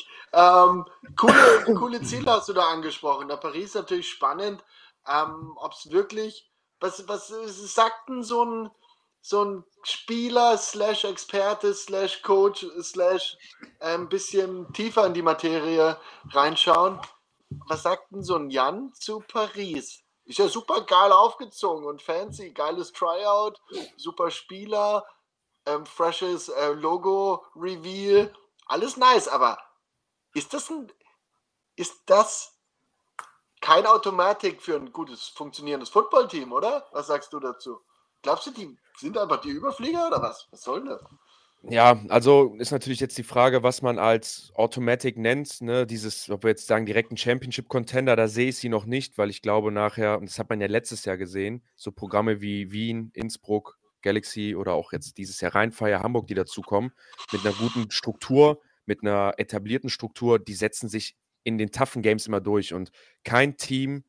coole Ziele hast du da angesprochen. Der Paris ist natürlich spannend. Ob es wirklich, was sagt denn so ein Spieler / Experte / Coach / ein bisschen tiefer in die Materie reinschauen. Was sagt denn so ein Jan zu Paris? Ist ja super geil aufgezogen und fancy, geiles Tryout, super Spieler, freshes Logo, Reveal, alles nice, aber ist das keine Automatik für ein gutes, funktionierendes Footballteam, oder? Was sagst du dazu? Glaubst du, die sind einfach die Überflieger oder was? Was soll denn das? Ja, also ist natürlich jetzt die Frage, was man als Automatic nennt, ne? Ob wir jetzt sagen, direkten Championship-Contender, da sehe ich sie noch nicht, weil ich glaube nachher, und das hat man ja letztes Jahr gesehen, so Programme wie Wien, Innsbruck, Galaxy oder auch jetzt dieses Jahr Rheinfeier, Hamburg, die dazukommen, mit einer guten Struktur, mit einer etablierten Struktur, die setzen sich in den toughen Games immer durch und kein Team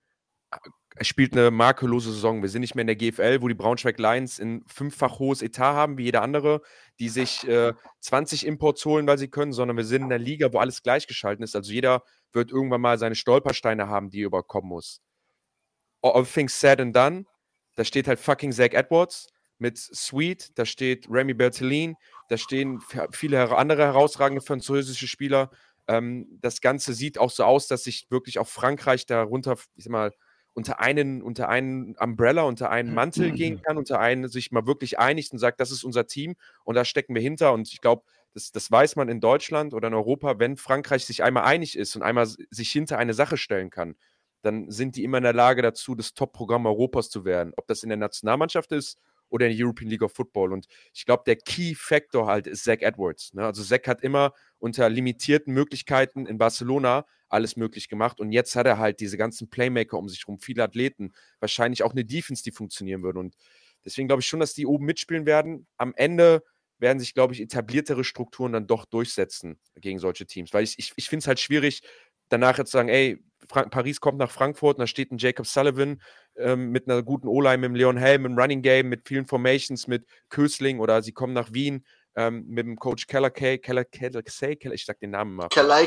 er spielt eine makellose Saison. Wir sind nicht mehr in der GFL, wo die Braunschweig Lions ein 5-fach hohes Etat haben, wie jeder andere, die sich 20 Imports holen, weil sie können, sondern wir sind in einer Liga, wo alles gleichgeschalten ist. Also jeder wird irgendwann mal seine Stolpersteine haben, die er überkommen muss. All things said and done, da steht halt fucking Zach Edwards mit Sweet, da steht Remy Berthelin, da stehen viele andere herausragende französische Spieler. Das Ganze sieht auch so aus, dass sich wirklich auch Frankreich darunter, ich sag mal, unter einen Umbrella, unter einen Mantel gehen kann, unter einen sich mal wirklich einigt und sagt, das ist unser Team und da stecken wir hinter. Und ich glaube, das weiß man in Deutschland oder in Europa, wenn Frankreich sich einmal einig ist und einmal sich hinter eine Sache stellen kann, dann sind die immer in der Lage dazu, das Top-Programm Europas zu werden. Ob das in der Nationalmannschaft ist oder in der European League of Football. Und ich glaube, der Key-Factor halt ist Zach Edwards. Ne? Also Zach hat immer unter limitierten Möglichkeiten in Barcelona alles möglich gemacht. Und jetzt hat er halt diese ganzen Playmaker um sich herum, viele Athleten, wahrscheinlich auch eine Defense, die funktionieren würde. Und deswegen glaube ich schon, dass die oben mitspielen werden. Am Ende werden sich, glaube ich, etabliertere Strukturen dann doch durchsetzen gegen solche Teams. Weil ich finde es halt schwierig, danach jetzt zu sagen, ey, Paris kommt nach Frankfurt und da steht ein Jacob Sullivan mit einer guten O-Line, mit dem Leon Helm, im Running Game, mit vielen Formations, mit Kösling, oder sie kommen nach Wien mit dem Coach ich sag den Namen mal.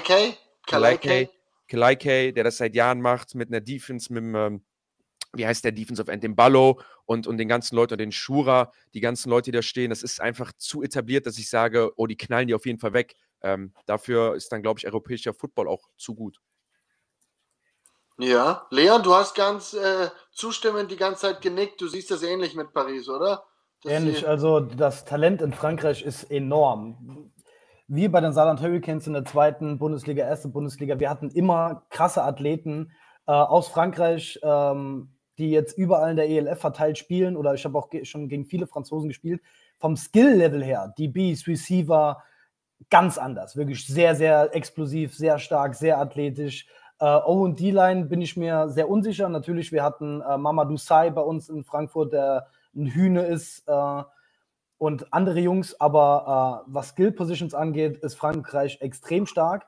Kalaike, der das seit Jahren macht, mit einer Defense, mit dem, wie heißt der Defensive End, dem Ballo und den ganzen Leuten, den Shura, die ganzen Leute, die da stehen, das ist einfach zu etabliert, dass ich sage, oh, die knallen die auf jeden Fall weg. Dafür ist dann, glaube ich, europäischer Football auch zu gut. Ja, Leon, du hast ganz zustimmend die ganze Zeit genickt. Du siehst das ähnlich mit Paris, oder? Ähnlich, also das Talent in Frankreich ist enorm. Wir bei den Saarland Hurricanes in der zweiten Bundesliga, erste Bundesliga, wir hatten immer krasse Athleten aus Frankreich, die jetzt überall in der ELF verteilt spielen, oder ich habe auch schon gegen viele Franzosen gespielt. Vom Skill-Level her, DBs, Receiver, ganz anders. Wirklich sehr, sehr explosiv, sehr stark, sehr athletisch. O- und D-Line bin ich mir sehr unsicher. Natürlich, wir hatten Mamadou Sai bei uns in Frankfurt, der ein Hühne ist, und andere Jungs, aber was Skill-Positions angeht, ist Frankreich extrem stark.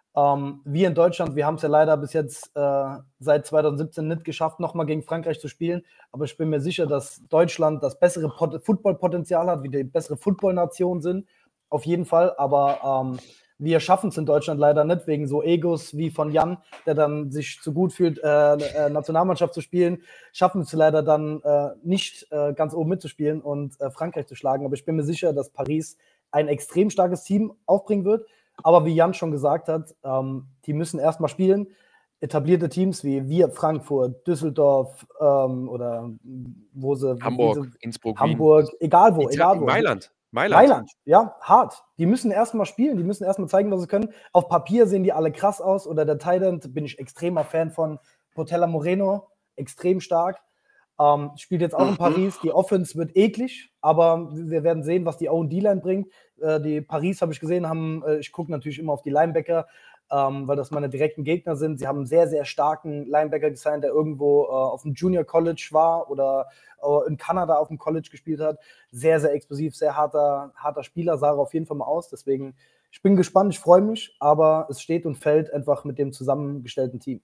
Wir in Deutschland, wir haben es ja leider bis jetzt seit 2017 nicht geschafft, nochmal gegen Frankreich zu spielen, aber ich bin mir sicher, dass Deutschland das bessere Football-Potenzial hat, wie die bessere Football-Nation sind, auf jeden Fall, aber wir schaffen es in Deutschland leider nicht, wegen so Egos wie von Jan, der dann sich zu gut fühlt, Nationalmannschaft zu spielen, schaffen es leider dann nicht ganz oben mitzuspielen und Frankreich zu schlagen. Aber ich bin mir sicher, dass Paris ein extrem starkes Team aufbringen wird. Aber wie Jan schon gesagt hat, die müssen erstmal spielen. Etablierte Teams wie wir, Frankfurt, Düsseldorf oder wo sie... Hamburg, Innsbruck, Hamburg, Wien. egal wo. Mailand, ja, hart. Die müssen erstmal spielen, die müssen erstmal zeigen, was sie können. Auf Papier sehen die alle krass aus, oder der Tight End, bin ich extremer Fan von Portela Moreno, extrem stark. Spielt jetzt auch in Paris. Die Offense wird eklig, aber wir werden sehen, was die O&D-Line bringt. Die Paris, habe ich gesehen, ich gucke natürlich immer auf die Linebacker, weil das meine direkten Gegner sind. Sie haben einen sehr, sehr starken Linebacker gesigned, der irgendwo auf dem Junior College war oder in Kanada auf dem College gespielt hat. Sehr, sehr explosiv, sehr harter Spieler, sah er auf jeden Fall mal aus. Deswegen, ich bin gespannt, ich freue mich, aber es steht und fällt einfach mit dem zusammengestellten Team.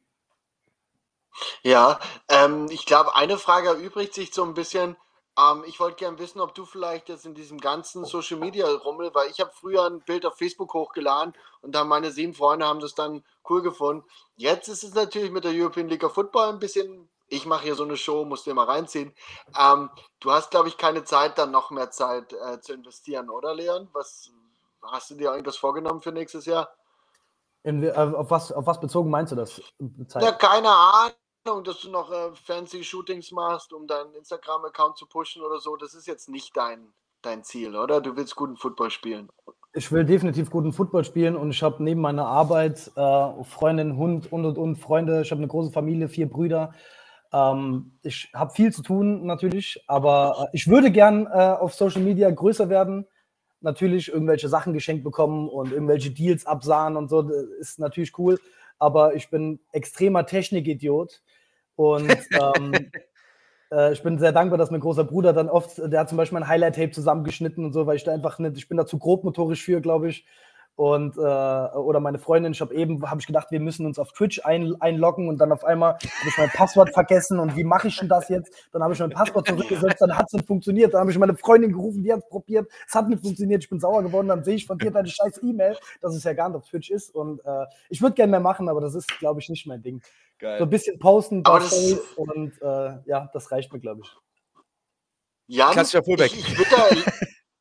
Ja, ich glaube, eine Frage erübrigt sich so ein bisschen. Ich wollte gerne wissen, ob du vielleicht jetzt in diesem ganzen Social-Media-Rummel, weil ich habe früher ein Bild auf Facebook hochgeladen und dann meine 7 Freunde haben das dann cool gefunden. Jetzt ist es natürlich mit der European League of Football ein bisschen, ich mache hier so eine Show, musst du dir mal reinziehen. Du hast, glaube ich, keine Zeit, dann noch mehr Zeit zu investieren, oder Leon? Hast du dir irgendwas vorgenommen für nächstes Jahr? Auf was bezogen meinst du das? Ja, keine Ahnung, dass du noch fancy Shootings machst, um deinen Instagram-Account zu pushen oder so. Das ist jetzt nicht dein Ziel, oder? Du willst guten Football spielen. Ich will definitiv guten Football spielen und ich habe neben meiner Arbeit Freundin, Hund und Freunde. Ich habe eine große Familie, 4 Brüder. Ich habe viel zu tun natürlich, aber ich würde gern auf Social Media größer werden. Natürlich irgendwelche Sachen geschenkt bekommen und irgendwelche Deals absahen und so, das ist natürlich cool, aber ich bin extremer Technikidiot und ich bin sehr dankbar, dass mein großer Bruder dann oft, der hat zum Beispiel mein Highlight-Tape zusammengeschnitten und so, weil ich da einfach nicht, ich bin da zu grobmotorisch für, glaube ich, Und, oder meine Freundin, habe ich gedacht, wir müssen uns auf Twitch einloggen und dann auf einmal habe ich mein Passwort vergessen und wie mache ich denn das jetzt? Dann habe ich mein Passwort zurückgesetzt, dann hat es nicht funktioniert. Dann habe ich meine Freundin gerufen, die hat es probiert, es hat nicht funktioniert, ich bin sauer geworden, dann sehe ich von dir deine scheiß E-Mail, dass es ja gar nicht auf Twitch ist und ich würde gerne mehr machen, aber das ist, glaube ich, nicht mein Ding. Geil. So ein bisschen posten, Aber Stories und ja, das reicht mir, glaube ich. Jan, Klassischer Fullback. ich würde da,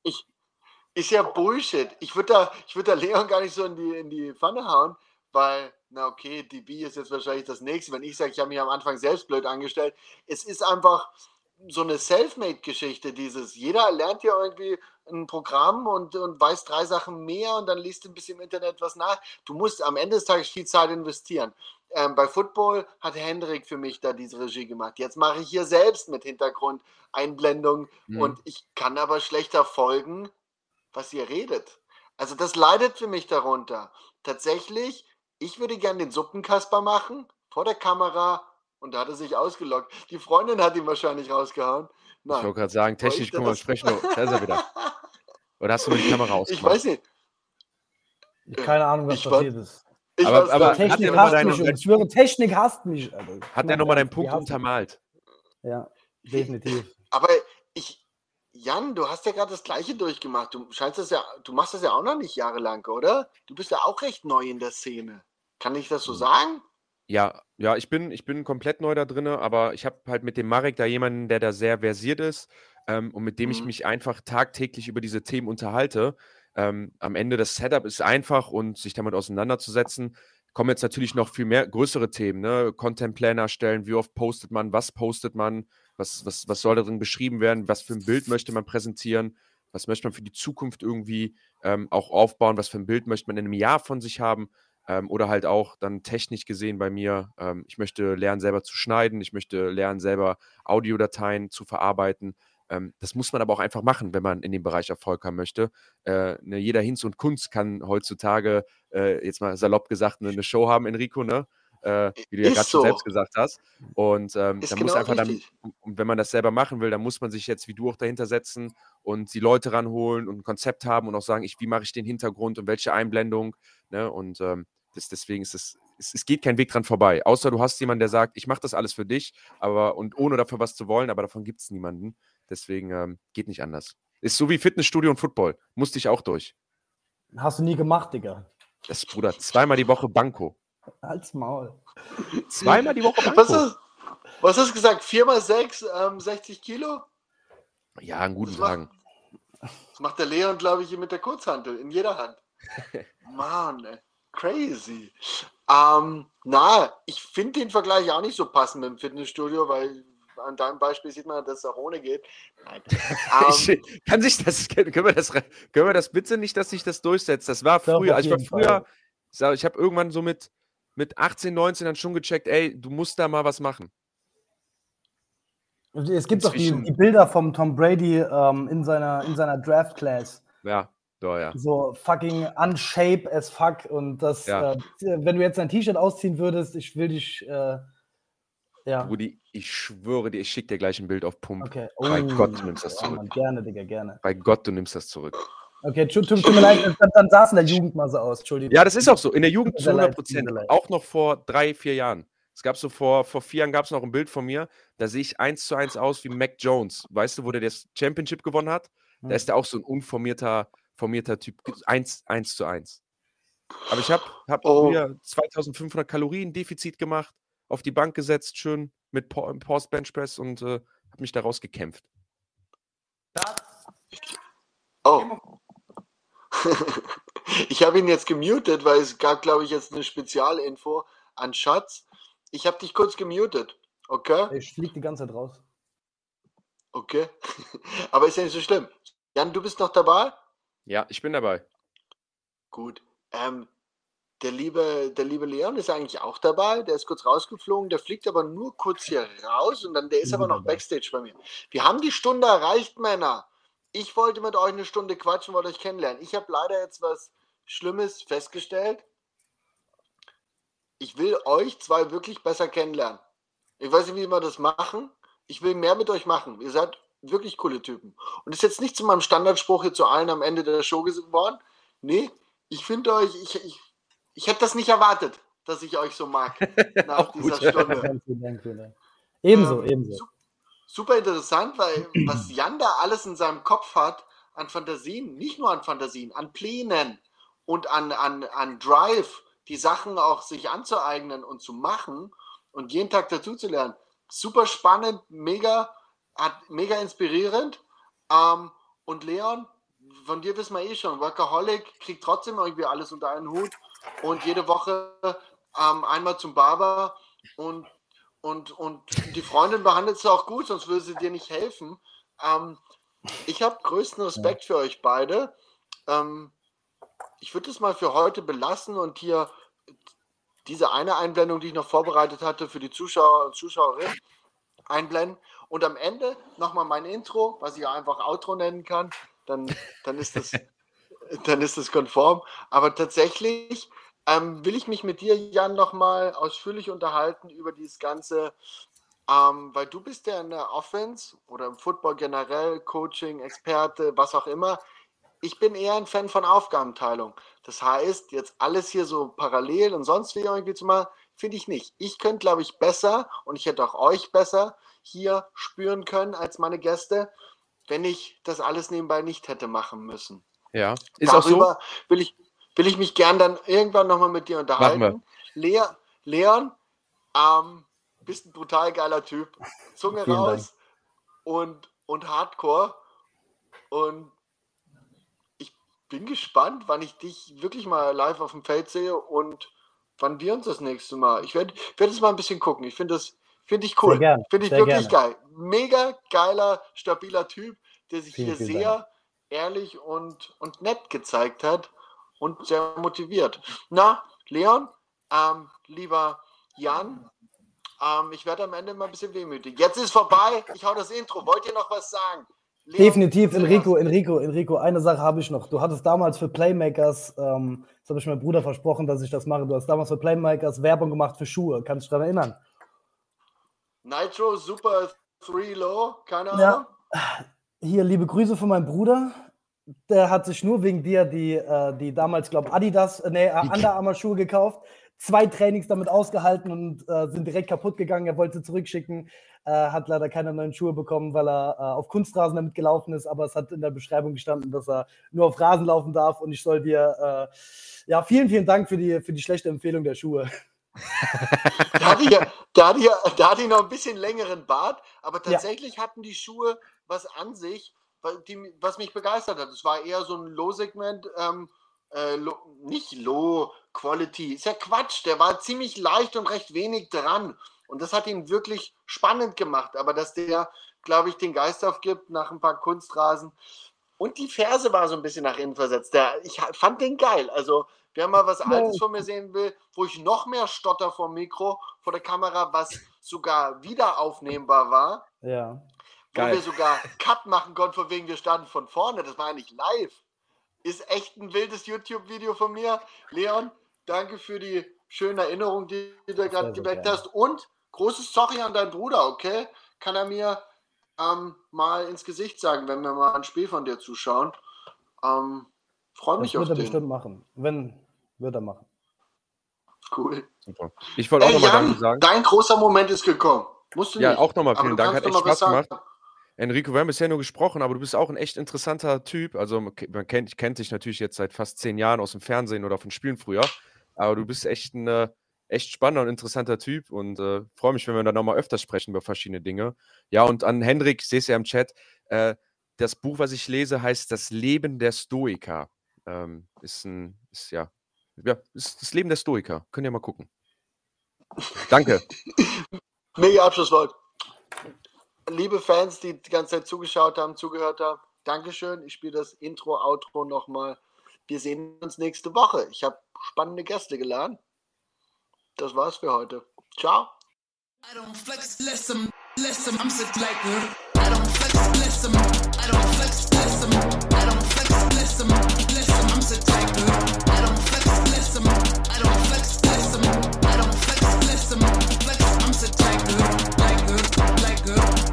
ist ja Bullshit. Ich würde da Leon gar nicht so in die Pfanne hauen, weil, na okay, DB ist jetzt wahrscheinlich das Nächste. Wenn ich sage, ich habe mich am Anfang selbst blöd angestellt, es ist einfach so eine Selfmade-Geschichte, jeder lernt ja irgendwie ein Programm und weiß 3 Sachen mehr und dann liest du ein bisschen im Internet was nach. Du musst am Ende des Tages viel Zeit investieren. Bei Football hat Hendrik für mich da diese Regie gemacht. Jetzt mache ich hier selbst mit Hintergrundeinblendung und ich kann aber schlechter folgen, was ihr redet. Also das leidet für mich darunter. Tatsächlich, ich würde gerne den Suppenkasper machen, vor der Kamera, und da hat er sich ausgelockt. Die Freundin hat ihn wahrscheinlich rausgehauen. Ich wollte gerade sagen, technisch, guck mal, sprechen wir. Da ist er wieder. Oder hast du nur die Kamera ausgemacht? Ich weiß nicht. Keine Ahnung, was passiert ist. Aber Technik hasst mich. Ich schwöre, Technik hasst mich. Alter. Hat er nochmal deinen Punkt untermalt? Ja, definitiv. Aber Jan, du hast ja gerade das Gleiche durchgemacht. Du machst das ja auch noch nicht jahrelang, oder? Du bist ja auch recht neu in der Szene. Kann ich das so sagen? Ja, ich bin komplett neu da drin, aber ich habe halt mit dem Marek da jemanden, der da sehr versiert ist und mit dem ich mich einfach tagtäglich über diese Themen unterhalte. Am Ende das Setup ist einfach und sich damit auseinanderzusetzen, kommen jetzt natürlich noch viel mehr größere Themen, ne? Content-Plan erstellen, wie oft postet man, was soll da drin beschrieben werden, was für ein Bild möchte man präsentieren, was möchte man für die Zukunft irgendwie auch aufbauen, was für ein Bild möchte man in einem Jahr von sich haben oder halt auch dann technisch gesehen bei mir, ich möchte lernen, selber zu schneiden, ich möchte lernen, selber Audiodateien zu verarbeiten. Das muss man aber auch einfach machen, wenn man in dem Bereich Erfolg haben möchte. Jeder Hinz und Kunst kann heutzutage, jetzt mal salopp gesagt, eine Show haben, Enrico, ne? Wie du ja gerade schon selbst gesagt hast. Und dann muss einfach und wenn man das selber machen will, dann muss man sich jetzt wie du auch dahinter setzen und die Leute ranholen und ein Konzept haben und auch sagen, wie mache ich den Hintergrund und welche Einblendung. Ne? Und deswegen ist es geht kein Weg dran vorbei. Außer du hast jemanden, der sagt, ich mache das alles für dich, und ohne dafür was zu wollen, aber davon gibt es niemanden. Deswegen geht nicht anders. Ist so wie Fitnessstudio und Football. Musste ich auch durch. Hast du nie gemacht, Digga. Das, Bruder, 2-mal die Woche Banco. Halt's Maul. 2-mal die Woche Banco. Was hast du gesagt? 4x6, 60 Kilo? Ja, an guten Tagen. Das macht der Leon, glaube ich, mit der Kurzhantel in jeder Hand. Mann, ey. Crazy. Ich finde den Vergleich auch nicht so passend mit dem Fitnessstudio, weil an deinem Beispiel sieht man, dass es auch ohne geht. Nein. Können wir das bitte nicht, dass sich das durchsetzt? Das war früher. Ich habe irgendwann so mit 18, 19 dann schon gecheckt, ey, du musst da mal was machen. Es gibt doch die Bilder vom Tom Brady in seiner Draft-Class. Ja. Ja. So fucking unshape as fuck. Und das, wenn du jetzt ein T-Shirt ausziehen würdest, ich will dich, Rudi, ich schwöre dir, ich schicke dir gleich ein Bild auf Pump. Okay. Bei Gott, du nimmst das zurück. Mann, gerne, Digga, gerne. Bei Gott, du nimmst das zurück. Okay, tut mir leid, dann sah es in der Jugend mal so aus, Entschuldigung. Ja, das ist auch so, in der Jugend zu 100%. Auch noch vor 3-4 Jahren. Es gab so vor 4 Jahren gab es noch ein Bild von mir, da sehe ich 1:1 aus wie Mac Jones. Weißt du, wo der das Championship gewonnen hat? Da ist der auch so ein unformierter Typ, 1:1. Aber ich habe mir 2500 Kalorien Defizit gemacht, auf die Bank gesetzt, schön mit Paused Bench Press und habe mich daraus gekämpft. Ich habe ihn jetzt gemutet, weil es gab, glaube ich, jetzt eine Spezialinfo an Schatz. Ich habe dich kurz gemutet, okay? Ich fliege die ganze Zeit raus. Okay, aber ist ja nicht so schlimm. Jan, du bist noch dabei? Ja, ich bin dabei. Gut. Der liebe Leon ist eigentlich auch dabei. Der ist kurz rausgeflogen. Der fliegt aber nur kurz hier raus und der ist aber noch Backstage bei mir. Wir haben die Stunde erreicht, Männer. Ich wollte mit euch eine Stunde quatschen, wollte euch kennenlernen. Ich habe leider jetzt was Schlimmes festgestellt. Ich will euch 2 wirklich besser kennenlernen. Ich weiß nicht, wie wir das machen. Ich will mehr mit euch machen. Ihr seid wirklich coole Typen. Und das ist jetzt nicht zu meinem Standardspruch hier zu allen am Ende der Show geworden. Nee, Ich finde euch, ich hätte das nicht erwartet, dass ich euch so mag nach dieser Stunde. Ganz vielen Dank, vielen Dank. Ebenso. Super interessant, weil was Jan da alles in seinem Kopf hat, an Fantasien, nicht nur an Fantasien, an Plänen und an Drive, die Sachen auch sich anzueignen und zu machen und jeden Tag dazu zu lernen. Super spannend, mega inspirierend. Und Leon, von dir wissen wir eh schon, Workaholic, kriegt trotzdem irgendwie alles unter einen Hut und jede Woche einmal zum Barber und die Freundin behandelt sie auch gut, sonst würde sie dir nicht helfen. Ich habe größten Respekt für euch beide. Ich würde es mal für heute belassen und hier diese eine Einblendung, die ich noch vorbereitet hatte für die Zuschauer und Zuschauerinnen, einblenden. Und am Ende nochmal mein Intro, was ich einfach Outro nennen kann. Dann ist das konform. Aber tatsächlich will ich mich mit dir, Jan, nochmal ausführlich unterhalten über dieses Ganze, weil du bist ja in der Offense oder im Football generell, Coaching, Experte, was auch immer. Ich bin eher ein Fan von Aufgabenteilung. Das heißt, jetzt alles hier so parallel und sonst wie irgendwie zu machen, finde ich nicht. Ich könnte, glaube ich, besser und ich hätte auch euch besser hier spüren können als meine Gäste, wenn ich das alles nebenbei nicht hätte machen müssen. Ja, ist darüber auch so. Will ich mich gern dann irgendwann nochmal mit dir unterhalten. Leon, bist ein brutal geiler Typ. Zunge Vielen raus und Hardcore. Und ich bin gespannt, wann ich dich wirklich mal live auf dem Feld sehe und wann wir uns das nächste Mal. Ich werd jetzt mal ein bisschen gucken. Ich finde ich cool. Finde ich wirklich geil. Mega geiler, stabiler Typ, der sich hier sehr ehrlich und nett gezeigt hat und sehr motiviert. Na, Leon, lieber Jan, ich werde am Ende mal ein bisschen wehmütig. Jetzt ist vorbei, ich hau das Intro. Wollt ihr noch was sagen? Leon, definitiv, Enrico, eine Sache habe ich noch. Du hattest damals für Playmakers, das habe ich meinem Bruder versprochen, dass ich das mache, du hast damals für Playmakers Werbung gemacht für Schuhe. Kannst du dich daran erinnern? Nitro Super 3 Low, keine Ahnung. Ja. Hier, liebe Grüße von meinem Bruder. Der hat sich nur wegen dir die damals, glaube ich, Under Armour Schuhe gekauft. 2 Trainings damit ausgehalten und sind direkt kaputt gegangen. Er wollte sie zurückschicken, hat leider keine neuen Schuhe bekommen, weil er auf Kunstrasen damit gelaufen ist. Aber es hat in der Beschreibung gestanden, dass er nur auf Rasen laufen darf. Und ich soll dir, vielen, vielen Dank für die schlechte Empfehlung der Schuhe. Da hatte ich noch ein bisschen längeren Bart, aber tatsächlich hatten die Schuhe was an sich, was mich begeistert hat. Es war eher so ein Low-Segment, nicht Low-Quality. Ist ja Quatsch, der war ziemlich leicht und recht wenig dran. Und das hat ihn wirklich spannend gemacht. Aber dass der, glaube ich, den Geist aufgibt nach ein paar Kunstrasen. Und die Ferse war so ein bisschen nach innen versetzt. Ich fand den geil. Also, wer mal was Altes von mir sehen will, wo ich noch mehr stotter vor Mikro, vor der Kamera, was sogar wieder aufnehmbar war. Ja. Wo wir sogar Cut machen konnten, von wegen wir standen von vorne. Das war ja nicht live. Ist echt ein wildes YouTube-Video von mir. Leon, danke für die schöne Erinnerung, die du gerade geweckt hast. Und großes Sorry an deinen Bruder, okay? Kann er mir mal ins Gesicht sagen, wenn wir mal ein Spiel von dir zuschauen. Freue mich auf den. Das wird er bestimmt machen. Wird er machen. Cool. Super. Ich wollte auch nochmal Danke sagen. Dein großer Moment ist gekommen. Musst du nicht. Ja, auch nochmal vielen Dank. Hat echt Spaß gemacht. Sagen. Enrico, wir haben bisher nur gesprochen, aber du bist auch ein echt interessanter Typ. Also man kennt dich natürlich jetzt seit fast 10 Jahren aus dem Fernsehen oder von Spielen früher. Aber du bist echt ein echt spannender und interessanter Typ und freue mich, wenn wir dann nochmal öfters sprechen über verschiedene Dinge. Ja, und an Hendrik, ich sehe es ja im Chat, das Buch, was ich lese, heißt Das Leben der Stoiker. Ist das Leben der Stoiker. Könnt ihr mal gucken. Danke. Mega Abschlusswort. Liebe Fans, die die ganze Zeit zugeschaut haben, zugehört haben, Dankeschön. Ich spiele das Intro, Outro nochmal. Wir sehen uns nächste Woche. Ich habe spannende Gäste geladen. Das war's für heute. Ciao. I don't flex, listen, I'm sick like her. I don't flex, listen, I don't flex, listen, I don't flex, listen, I'm sick like her. I don't flex, listen, I don't flex, listen, I don't flex, listen, I'm sick like her,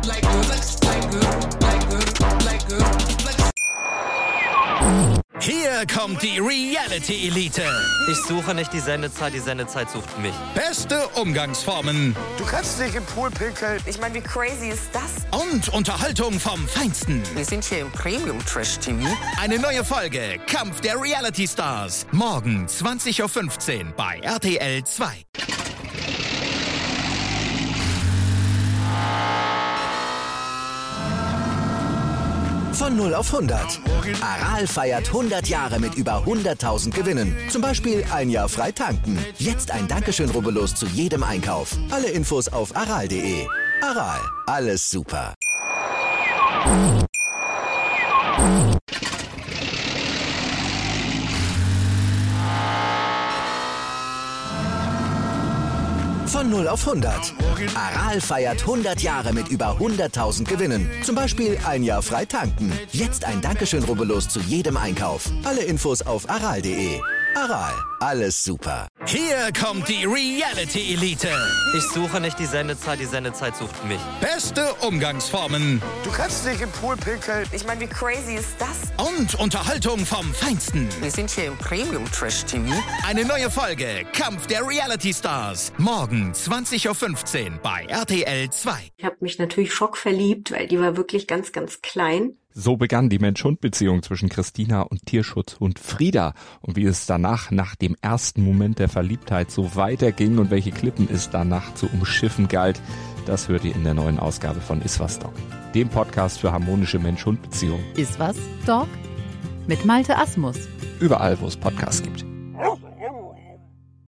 flex. Hier Hier kommt die Reality Elite. Ich suche nicht die Sendezeit sucht mich. Beste Umgangsformen Du kannst dich im Pool pinkeln. Ich meine, wie crazy ist das? und Unterhaltung vom Feinsten. Wir sind hier im Premium Trash TV. Eine neue Folge Kampf der Reality Stars. Morgen 20.15 Uhr bei RTL 2. Von 0 auf 100. Aral feiert 100 Jahre mit über 100.000 Gewinnen. Zum Beispiel ein Jahr frei tanken. Jetzt ein Dankeschön, rubbellos zu jedem Einkauf. Alle Infos auf aral.de. Aral, alles super. Von 0 auf 100. Aral feiert 100 Jahre mit über 100.000 Gewinnen. Zum Beispiel ein Jahr frei tanken. Jetzt ein Dankeschön, rubbellos zu jedem Einkauf. Alle Infos auf aral.de. Aral, alles super. Hier kommt die Reality Elite. Ich suche nicht die Sendezeit sucht mich. Beste Umgangsformen Du kannst dich im Pool pinkeln. Ich meine, wie crazy ist das? und Unterhaltung vom Feinsten. Wir sind hier im Premium Trash TV. Eine neue Folge Kampf der Reality Stars. Morgen 20.15 Uhr bei RTL 2. Ich habe mich natürlich schockverliebt, weil die war wirklich ganz, ganz klein. So begann die Mensch-Hund-Beziehung zwischen Christina und Tierschutzhund Frieda. Und wie es danach, nach dem ersten Moment der Verliebtheit, so weiterging und welche Klippen es danach zu umschiffen galt, das hört ihr in der neuen Ausgabe von Iswas Dog, dem Podcast für harmonische Mensch-Hund-Beziehungen. Iswas Dog? Mit Malte Asmus. Überall, wo es Podcasts gibt.